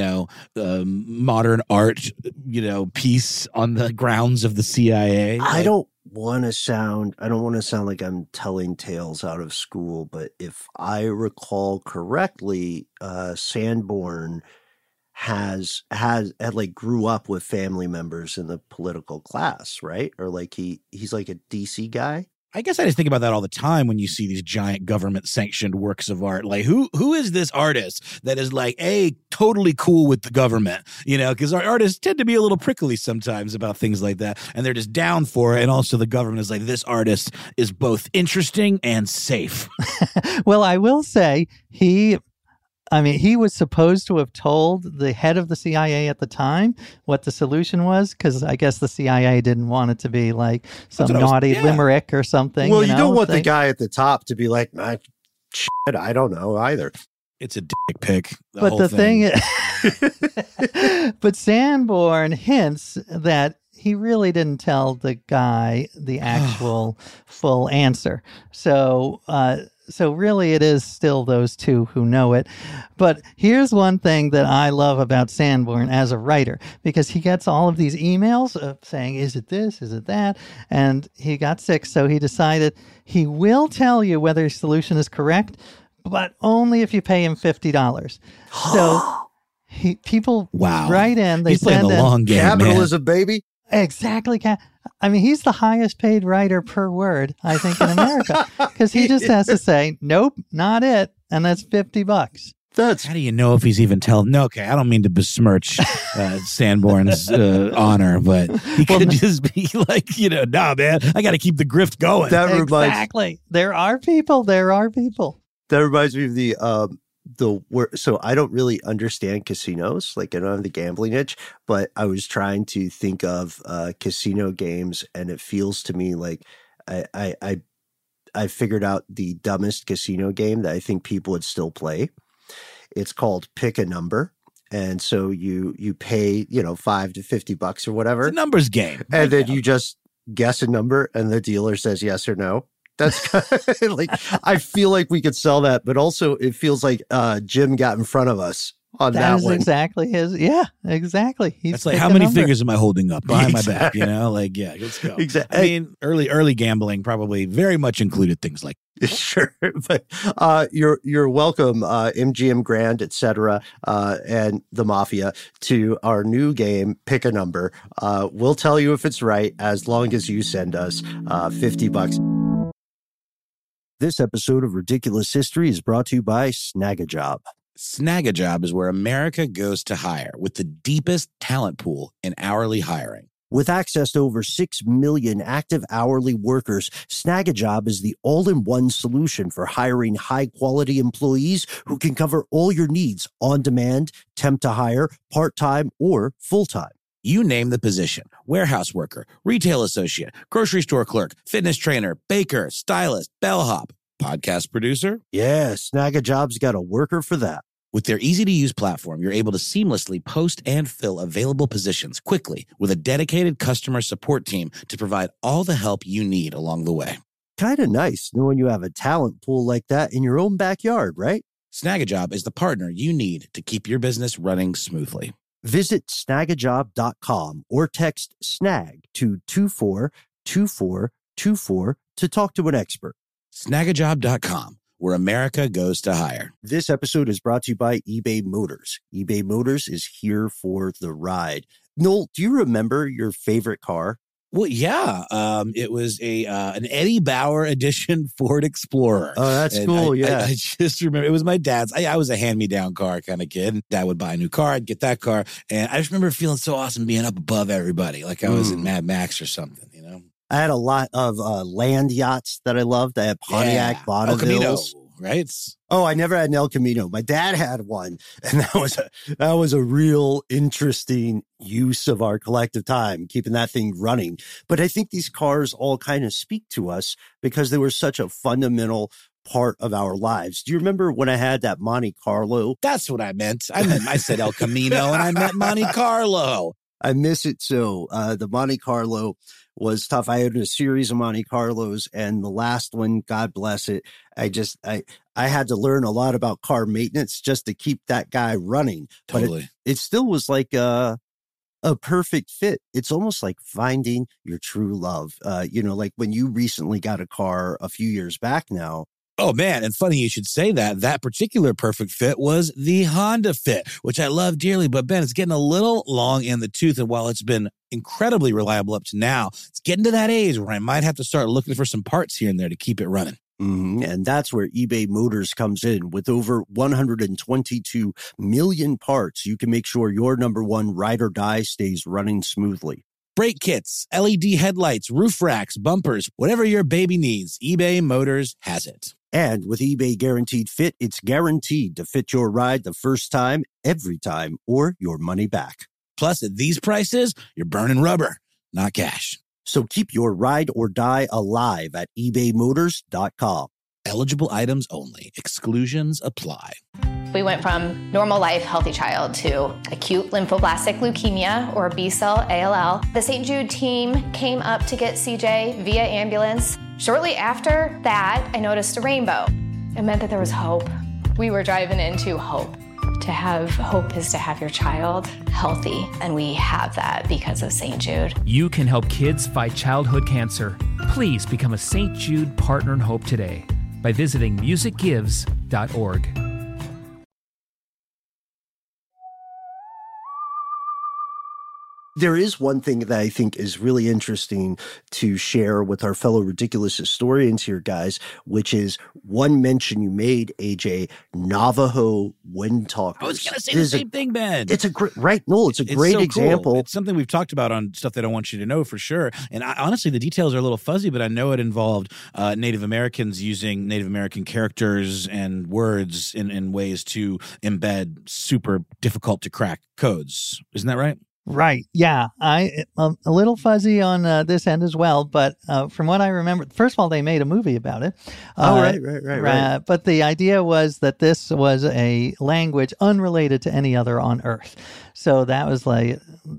[SPEAKER 1] modern art, piece on the grounds of the CIA?
[SPEAKER 2] I don't want to sound like I'm telling tales out of school, but if I recall correctly, Sanborn had like grew up with family members in the political class, right? Or like he's like a DC guy.
[SPEAKER 1] I guess I just think about that all the time when you see these giant government sanctioned works of art. Like who is this artist that is like totally cool with the government, because our artists tend to be a little prickly sometimes about things like that, and they're just down for it. And also the government is like, this artist is both interesting and safe.
[SPEAKER 7] Well, I will say he was supposed to have told the head of the CIA at the time what the solution was, because I guess the CIA didn't want it to be like some naughty limerick or something.
[SPEAKER 2] Well, you don't want the guy at the top to be like, shit, I don't know either.
[SPEAKER 1] It's a dick pic.
[SPEAKER 7] But the thing is, but Sanborn hints that he really didn't tell the guy the actual full answer. So really it is still those two who know it. But here's one thing that I love about Sanborn as a writer, because he gets all of these emails of saying, is it this? Is it that? And he got sick, so he decided he will tell you whether his solution is correct, but only if you pay him $50. So people write in, they
[SPEAKER 1] He's playing
[SPEAKER 7] send
[SPEAKER 1] the
[SPEAKER 7] in
[SPEAKER 1] long game,
[SPEAKER 2] Capitalism, baby.
[SPEAKER 7] exactly. I mean, he's the highest paid writer per word, I think, in America, because he just has to say, nope, not it. And that's $50.
[SPEAKER 2] That's
[SPEAKER 1] How do you know if he's even telling? No, okay, I don't mean to besmirch Sanborn's honor, but he could just be like, nah, man, I got to keep the grift going.
[SPEAKER 2] that reminds
[SPEAKER 7] Exactly. There are people.
[SPEAKER 2] that reminds me of so I don't really understand casinos. Like, I don't have the gambling itch, but I was trying to think of casino games, and it feels to me like I figured out the dumbest casino game that I think people would still play. It's called Pick a Number. And so you pay, $5 to $50 or whatever.
[SPEAKER 1] It's a numbers game.
[SPEAKER 2] And then you just guess a number and the dealer says yes or no. That's kind of like, I feel like we could sell that, but also it feels like Jim got in front of us on that
[SPEAKER 7] That is
[SPEAKER 2] one.
[SPEAKER 7] exactly his. Yeah, exactly.
[SPEAKER 1] That's like, how many fingers am I holding up behind my back? Like, yeah, let's go.
[SPEAKER 2] Exactly.
[SPEAKER 1] I mean, early gambling probably very much included things like
[SPEAKER 2] Sure, but you're welcome, MGM Grand, etc., and the Mafia, to our new game, Pick a Number. We'll tell you if it's right as long as you send us $50. This episode of Ridiculous History is brought to you by Snagajob.
[SPEAKER 1] Snagajob is where America goes to hire, with the deepest talent pool in hourly hiring.
[SPEAKER 2] With access to over 6 million active hourly workers, Snagajob is the all-in-one solution for hiring high-quality employees who can cover all your needs on demand, temp to hire, part-time, or full-time.
[SPEAKER 1] You name the position: warehouse worker, retail associate, grocery store clerk, fitness trainer, baker, stylist, bellhop, podcast producer.
[SPEAKER 2] Yeah, Snagajob's got a worker for that.
[SPEAKER 1] With their easy-to-use platform, you're able to seamlessly post and fill available positions quickly with a dedicated customer support team to provide all the help you need along the way.
[SPEAKER 2] Kind of nice knowing you have a talent pool like that in your own backyard, right?
[SPEAKER 1] Snagajob is the partner you need to keep your business running smoothly.
[SPEAKER 2] Visit snagajob.com or text SNAG to 242424 to talk to an expert.
[SPEAKER 1] Snagajob.com, where America goes to hire.
[SPEAKER 2] This episode is brought to you by eBay Motors. eBay Motors is here for the ride. Noel, do you remember your favorite car?
[SPEAKER 1] Well, yeah. It was an Eddie Bauer edition Ford Explorer.
[SPEAKER 2] Oh, that's
[SPEAKER 1] And
[SPEAKER 2] cool.
[SPEAKER 1] I just remember it was my dad's. I was a hand-me-down car kind of kid. Dad would buy a new car. I'd get that car. And I just remember feeling so awesome being up above everybody, like I was in Mad Max or something,
[SPEAKER 2] I had a lot of land yachts that I loved. I had Pontiac Bonnevilles.
[SPEAKER 1] Right?
[SPEAKER 2] Oh, I never had an El Camino. My dad had one, and that was a real interesting use of our collective time, keeping that thing running. But I think these cars all kind of speak to us because they were such a fundamental part of our lives. Do you remember when I had that Monte Carlo?
[SPEAKER 1] That's what I meant. I said El Camino, and I meant Monte Carlo.
[SPEAKER 2] I miss it so. The Monte Carlo was tough. I had a series of Monte Carlos, and the last one, God bless it, I had to learn a lot about car maintenance just to keep that guy running.
[SPEAKER 1] Totally.
[SPEAKER 2] But it still was like a perfect fit. It's almost like finding your true love. Like when you recently got a car a few years back now.
[SPEAKER 1] Oh, man. And funny you should say that. That particular perfect fit was the Honda Fit, which I love dearly. But, Ben, it's getting a little long in the tooth. And while it's been incredibly reliable up to now, it's getting to that age where I might have to start looking for some parts here and there to keep it running.
[SPEAKER 2] Mm-hmm. And that's where eBay Motors comes in. With over 122 million parts, you can make sure your number one ride or die stays running smoothly.
[SPEAKER 1] Brake kits, LED headlights, roof racks, bumpers, whatever your baby needs, eBay Motors has it.
[SPEAKER 2] And with eBay Guaranteed Fit, it's guaranteed to fit your ride the first time, every time, or your money back.
[SPEAKER 1] Plus, at these prices, you're burning rubber, not cash.
[SPEAKER 2] So keep your ride or die alive at ebaymotors.com.
[SPEAKER 1] Eligible items only. Exclusions apply.
[SPEAKER 5] We went from normal life, healthy child to acute lymphoblastic leukemia, or B-cell ALL. The St. Jude team came up to get CJ via ambulance. Shortly after that, I noticed a rainbow. It meant that there was hope. We were driving into hope. To have hope is to have your child healthy, and we have that because of St. Jude.
[SPEAKER 6] You can help kids fight childhood cancer. Please become a St. Jude Partner in Hope today by visiting musicgives.org.
[SPEAKER 2] There is one thing that I think is really interesting to share with our fellow ridiculous historians here, guys, which is one mention you made, AJ, Navajo Windtalkers.
[SPEAKER 1] I was going to say the same thing, Ben.
[SPEAKER 2] It's a great, right? No, it's a great example.
[SPEAKER 1] Cool. It's something we've talked about on Stuff They Don't Want You to Know for sure. And honestly, the details are a little fuzzy, but I know it involved Native Americans using Native American characters and words in ways to embed super difficult to crack codes. Isn't that right?
[SPEAKER 7] Right. Yeah. I'm a little fuzzy on this end as well. But from what I remember, first of all, they made a movie about it.
[SPEAKER 2] Right.
[SPEAKER 7] But the idea was that this was a language unrelated to any other on Earth. So that was like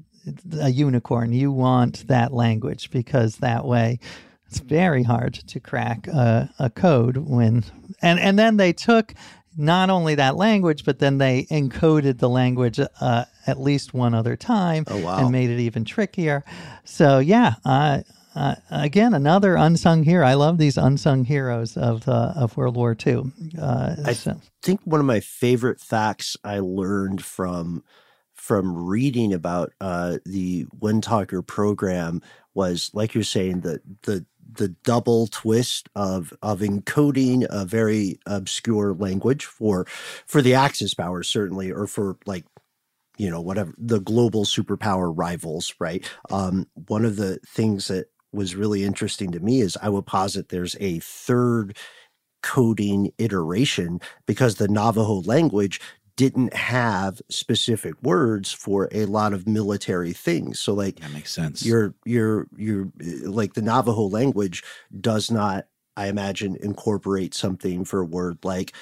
[SPEAKER 7] a unicorn. You want that language because that way it's very hard to crack a code when. And then they took not only that language, but then they encoded the language at least one other time and made it even trickier. So, yeah, again, another unsung hero. I love these unsung heroes of World War II.
[SPEAKER 2] I think one of my favorite facts I learned from reading about the Windtalker program was, like you're saying, the double twist of encoding a very obscure language for the Axis powers, certainly, or for whatever the global superpower rivals, right? One of the things that was really interesting to me is I would posit there's a third coding iteration because the Navajo language didn't have specific words for a lot of military things. So that
[SPEAKER 1] makes sense.
[SPEAKER 2] You're like the Navajo language does not, I imagine, incorporate something for a word like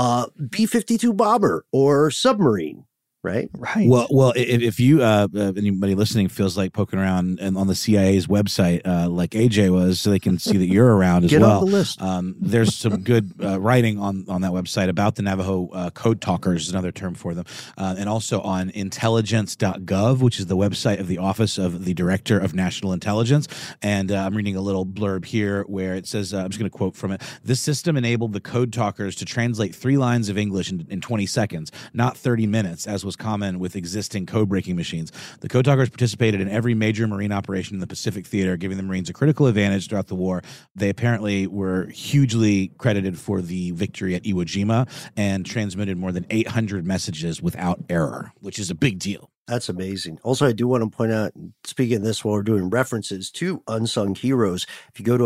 [SPEAKER 2] B-52 bomber or submarine. Right.
[SPEAKER 1] Well, if you anybody listening feels like poking around on the CIA's website, like AJ was, so they can see that you're around as well.
[SPEAKER 2] Get on the list.
[SPEAKER 1] There's some good writing on that website about the Navajo code talkers, is another term for them, and also on intelligence.gov, which is the website of the Office of the Director of National Intelligence. And I'm reading a little blurb here where it says, I'm just going to quote from it: "This system enabled the code talkers to translate 3 lines of English in 20 seconds, not 30 minutes, as was common with existing code-breaking machines. The code talkers participated in every major Marine operation in the Pacific Theater, giving the Marines a critical advantage throughout the war. They apparently were hugely credited for the victory at Iwo Jima and transmitted more than 800 messages without error," which is a big deal.
[SPEAKER 2] That's amazing. Also, I do want to point out, speaking of this, while we're doing references to unsung heroes, if you go to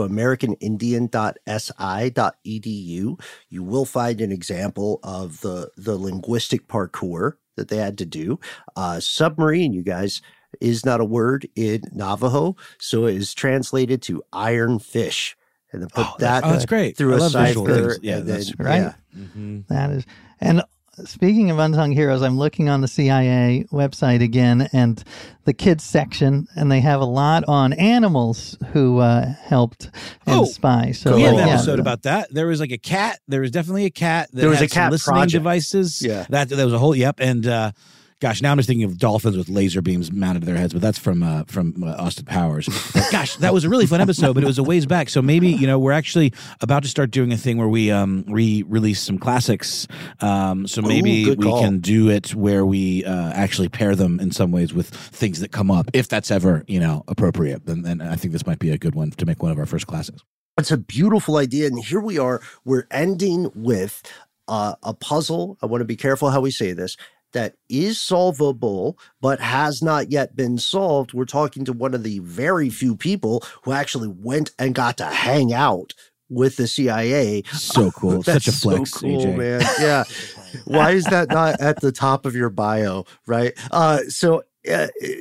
[SPEAKER 2] americanindian.si.edu, you will find an example of the linguistic parkour that they had to do. Submarine, you guys, is not a word in Navajo, so it is translated to iron fish. And then put
[SPEAKER 1] that's great.
[SPEAKER 2] Through
[SPEAKER 1] a
[SPEAKER 2] cipher.
[SPEAKER 1] Yeah, that's
[SPEAKER 7] right.
[SPEAKER 2] Yeah.
[SPEAKER 1] Mm-hmm.
[SPEAKER 7] That is, and speaking of unsung heroes, I'm looking on the CIA website again and the kids section, and they have a lot on animals who helped and spy. So
[SPEAKER 1] we had an episode about that. There was like a cat. There was definitely a cat. There was
[SPEAKER 2] a cat
[SPEAKER 1] listening
[SPEAKER 2] project.
[SPEAKER 1] Devices.
[SPEAKER 2] Yeah,
[SPEAKER 1] that was a whole. Yep, and. Gosh, now I'm just thinking of dolphins with laser beams mounted to their heads, but that's from Austin Powers. But gosh, that was a really fun episode, but it was a ways back. So maybe, we're actually about to start doing a thing where we re-release some classics. So maybe we can do it where we actually pair them in some ways with things that come up, if that's ever, appropriate. Then I think this might be a good one to make one of our first classics.
[SPEAKER 2] It's a beautiful idea. And here we are. We're ending with a puzzle. I want to be careful how we say this. That is solvable, but has not yet been solved. We're talking to one of the very few people who actually went and got to hang out with the CIA.
[SPEAKER 1] So cool. Such a flex,
[SPEAKER 2] so cool,
[SPEAKER 1] AJ.
[SPEAKER 2] Man. Yeah. Why is that not at the top of your bio, right?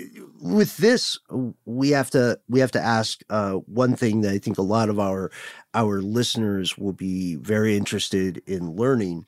[SPEAKER 2] With this, we have to ask one thing that I think a lot of our our listeners will be very interested in learning.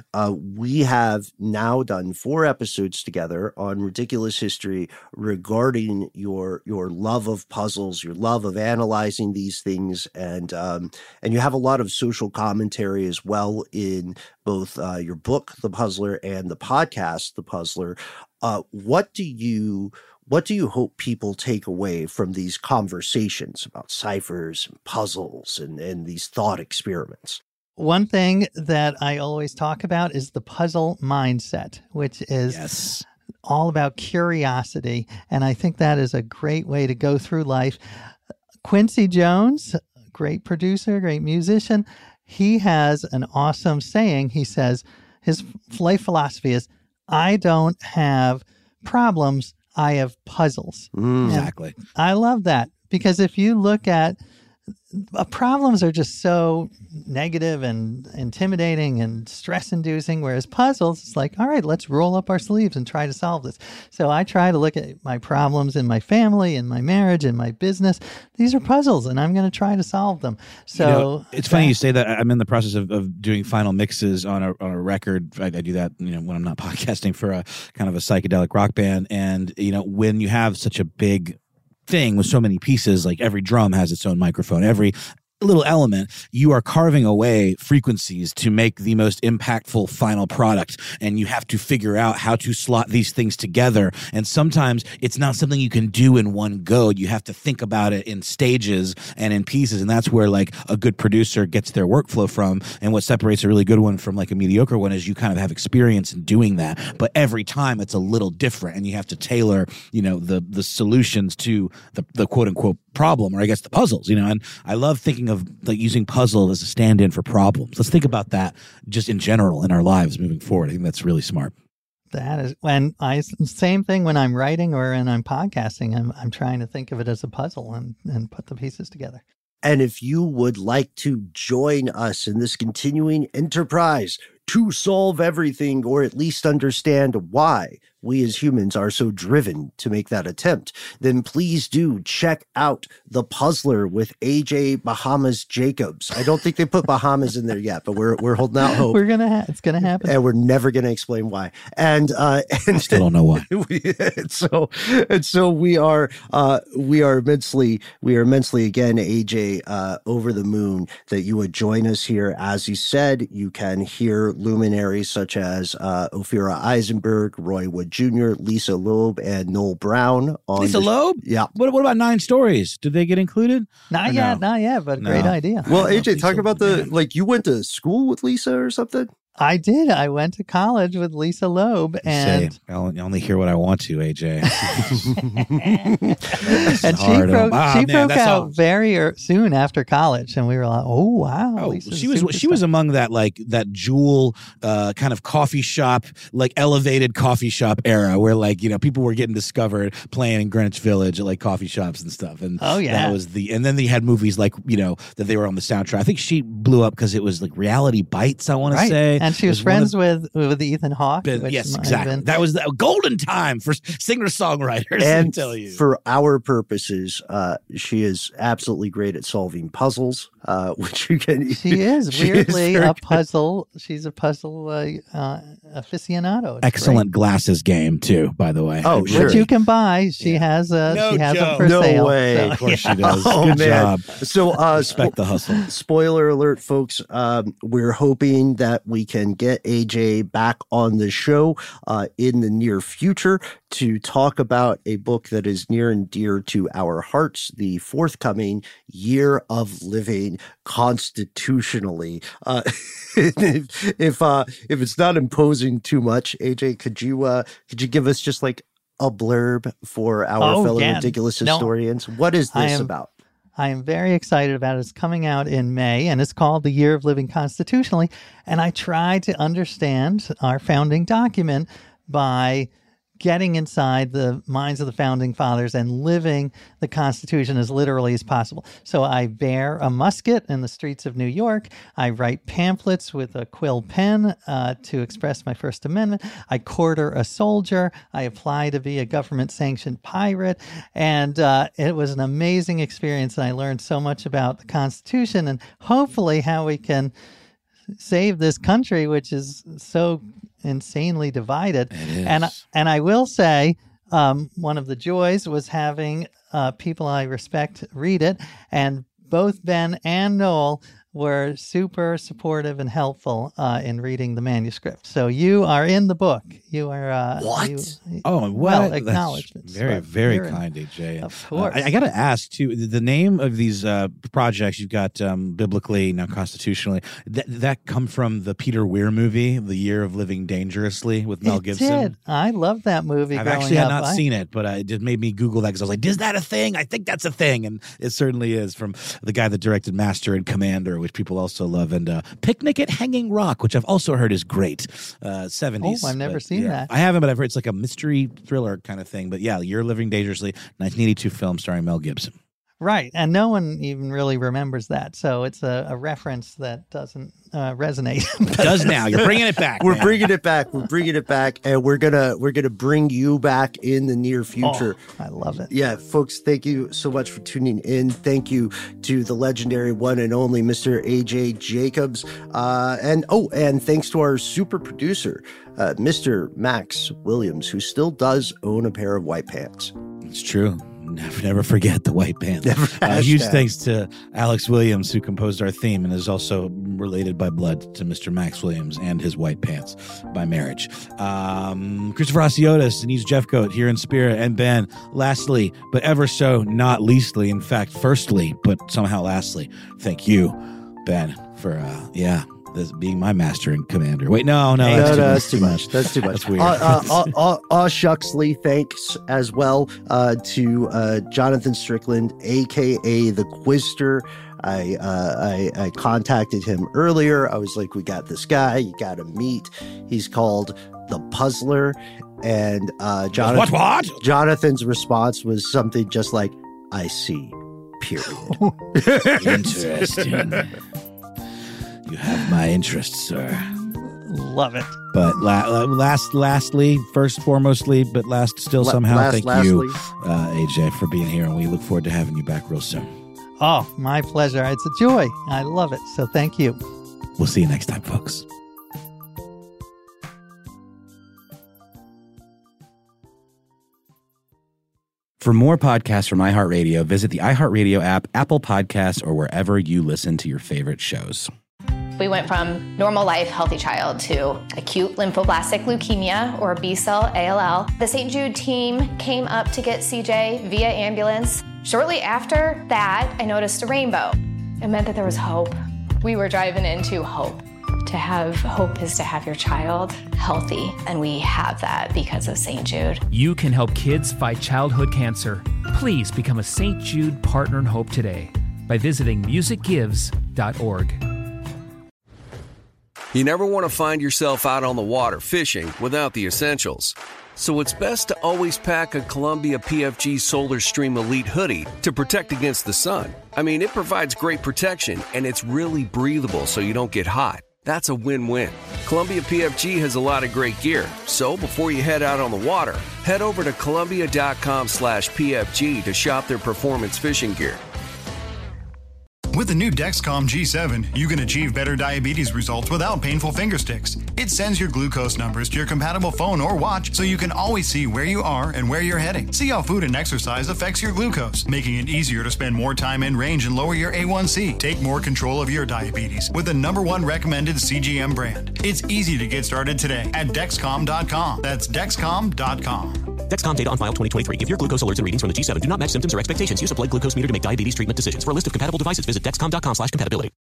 [SPEAKER 2] We have now done 4 episodes together on Ridiculous History regarding your love of puzzles, your love of analyzing these things, and you have a lot of social commentary as well in both your book, The Puzzler, and the podcast, The Puzzler. What do you hope people take away from these conversations about ciphers and puzzles and these thought experiments?
[SPEAKER 7] One thing that I always talk about is the puzzle mindset, which is all about curiosity. And I think that is a great way to go through life. Quincy Jones, great producer, great musician, he has an awesome saying. He says his life philosophy is, I don't have problems, I have puzzles.
[SPEAKER 1] Exactly.
[SPEAKER 7] And I love that, because if you look at problems are just so negative and intimidating and stress-inducing, whereas puzzles, it's like, all right, let's roll up our sleeves and try to solve this. So I try to look at my problems in my family, in my marriage, in my business. These are puzzles, and I'm going to try to solve them. So
[SPEAKER 1] it's funny you say that. I'm in the process of doing final mixes on a record. I do that, when I'm not podcasting, for a kind of a psychedelic rock band. And, when you have such a big thing with so many pieces, like every drum has its own microphone, every little element, you are carving away frequencies to make the most impactful final product. And you have to figure out how to slot these things together. And sometimes it's not something you can do in one go. You have to think about it in stages and in pieces. And that's where like a good producer gets their workflow from. And what separates a really good one from like a mediocre one is you kind of have experience in doing that. But every time it's a little different, and you have to tailor, the solutions to the quote unquote problem, or I guess the puzzles, and I love thinking of like using puzzle as a stand-in for problems. Let's think about that just in general in our lives moving forward. I think that's really smart.
[SPEAKER 7] That is same thing when I'm writing or when I'm podcasting. I'm trying to think of it as a puzzle and put the pieces together.
[SPEAKER 2] And if you would like to join us in this continuing enterprise to solve everything, or at least understand why we as humans are so driven to make that attempt, then please do check out The Puzzler with AJ Bahamas Jacobs. I don't think they put Bahamas in there yet, but we're holding out hope.
[SPEAKER 7] It's gonna happen,
[SPEAKER 2] and we're never gonna explain why. And
[SPEAKER 1] still don't know why.
[SPEAKER 2] So we are immensely again, AJ, over the moon that you would join us here. As you said, you can hear luminaries such as Ophira Eisenberg, Roy Wood Jr., Lisa Loeb, and Noel Brown.
[SPEAKER 1] Lisa Loeb?
[SPEAKER 2] Yeah.
[SPEAKER 1] What about 9 Stories? Did they get included?
[SPEAKER 7] Not yet, but great idea.
[SPEAKER 2] Well, AJ, talk about you went to school with Lisa or something?
[SPEAKER 7] I did. I went to college with Lisa Loeb, and
[SPEAKER 1] I only hear what I want to, AJ.
[SPEAKER 7] and she broke out very soon after college, and we were like, "Oh wow!"
[SPEAKER 1] Oh, she was among that jewel kind of coffee shop, like elevated coffee shop era, where people were getting discovered playing in Greenwich Village at like coffee shops and stuff. And that was and then they had movies like that they were on the soundtrack. I think she blew up because it was like Reality Bites, I want to say.
[SPEAKER 7] And she was friends with Ethan Hawke.
[SPEAKER 1] Yes, exactly. That was the golden time for singer-songwriters,
[SPEAKER 2] and
[SPEAKER 1] I tell you.
[SPEAKER 2] For our purposes, she is absolutely great at solving puzzles, which you can...
[SPEAKER 7] She is weirdly a puzzle. She's a puzzle aficionado. It's
[SPEAKER 1] excellent great. Glasses game, too, by the way.
[SPEAKER 2] Oh, sure.
[SPEAKER 7] Which you can buy. She has them for
[SPEAKER 2] no
[SPEAKER 7] sale.
[SPEAKER 2] No way.
[SPEAKER 1] So, of course she does.
[SPEAKER 2] Good
[SPEAKER 1] job.
[SPEAKER 2] So,
[SPEAKER 1] respect the hustle.
[SPEAKER 2] Spoiler alert, folks. We're hoping that we can get AJ back on the show in the near future to talk about a book that is near and dear to our hearts, the forthcoming Year of Living Constitutionally. If it's not imposing too much, AJ, could you give us just like a blurb for our fellow ridiculous historians? What is this about?
[SPEAKER 7] I am very excited about it. It's coming out in May, and it's called The Year of Living Constitutionally. And I try to understand our founding document by getting inside the minds of the founding fathers and living the Constitution as literally as possible. So I bear a musket in the streets of New York. I write pamphlets with a quill pen to express my First Amendment. I quarter a soldier. I apply to be a government-sanctioned pirate. And it was an amazing experience, and I learned so much about the Constitution and hopefully how we can save this country, which is so insanely divided. And I will say, one of the joys was having people I respect read it, and both Ben and Noel were super supportive and helpful in reading the manuscript. So you are in the book. You are well, acknowledgments.
[SPEAKER 1] Very kind, AJ.
[SPEAKER 7] Of course.
[SPEAKER 1] I got to ask too. The name of these projects you've got, biblically, now constitutionally, that come from the Peter Weir movie, The Year of Living Dangerously, with Mel Gibson.
[SPEAKER 7] Did. I love that movie.
[SPEAKER 1] I've actually not seen it, but it just made me Google that because I was like, "Is that a thing? I think that's a thing," and it certainly is. From the guy that directed Master and Commander, which people also love, and Picnic at Hanging Rock, which I've also heard is great. 70s.
[SPEAKER 7] Oh, I've never seen that.
[SPEAKER 1] I haven't, but I've heard it's like a mystery thriller kind of thing. But yeah, You're Living Dangerously, 1982 film starring Mel Gibson.
[SPEAKER 7] Right, and no one even really remembers that, so it's a reference that doesn't resonate.
[SPEAKER 1] It does now. You're bringing it back.
[SPEAKER 2] We're bringing it back. We're bringing it back, and we're gonna bring you back in the near future.
[SPEAKER 7] Oh, I love it.
[SPEAKER 2] Yeah, folks, thank you so much for tuning in. Thank you to the legendary one and only Mr. AJ Jacobs, and thanks to our super producer, Mr. Max Williams, who still does own a pair of white pants.
[SPEAKER 1] It's true. Never forget the white pants. Huge thanks to Alex Williams, who composed our theme and is also related by blood to Mr. Max Williams and his white pants by marriage. Christopher Asiotis and East Jeffcoat here in spirit, and Ben. Lastly, but ever so not leastly, in fact, firstly, but somehow lastly, thank you, Ben, for this being my master and commander. Wait, no,
[SPEAKER 2] that's too much. That's too much.
[SPEAKER 1] That's weird.
[SPEAKER 2] Shucksley, thanks as well to Jonathan Strickland, aka the Quizster. I contacted him earlier. I was like, we got this guy, you got to meet. He's called the Puzzler, and Jonathan's response was something just like, I see. Period.
[SPEAKER 1] Interesting. You have my interest, sir.
[SPEAKER 7] Love it.
[SPEAKER 1] But lastly, first foremostly, but last still somehow, thank you, AJ, for being here, and we look forward to having you back real soon.
[SPEAKER 7] Oh, my pleasure. It's a joy. I love it. So thank you.
[SPEAKER 1] We'll see you next time, folks.
[SPEAKER 9] For more podcasts from iHeartRadio, visit the iHeartRadio app, Apple Podcasts, or wherever you listen to your favorite shows.
[SPEAKER 5] We went from normal life, healthy child to acute lymphoblastic leukemia, or B-cell ALL. The St. Jude team came up to get CJ via ambulance. Shortly after that, I noticed a rainbow. It meant that there was hope. We were driving into hope. To have hope is to have your child healthy, and we have that because of St. Jude.
[SPEAKER 6] You can help kids fight childhood cancer. Please become a St. Jude Partner in Hope today by visiting musicgives.org.
[SPEAKER 10] You never want to find yourself out on the water fishing without the essentials. So it's best to always pack a Columbia PFG Solar Stream Elite hoodie to protect against the sun. I mean, it provides great protection, and it's really breathable so you don't get hot. That's a win-win. Columbia PFG has a lot of great gear. So before you head out on the water, head over to Columbia.com/PFG to shop their performance fishing gear.
[SPEAKER 11] With the new Dexcom G7, you can achieve better diabetes results without painful finger sticks. It sends your glucose numbers to your compatible phone or watch so you can always see where you are and where you're heading. See how food and exercise affects your glucose, making it easier to spend more time in range and lower your A1C. Take more control of your diabetes with the #1 recommended CGM brand. It's easy to get started today at Dexcom.com. That's Dexcom.com.
[SPEAKER 12] Dexcom data on file 2023. If your glucose alerts and readings from the G7 do not match symptoms or expectations, use a blood glucose meter to make diabetes treatment decisions. For a list of compatible devices, visit Dexcom.com/compatibility.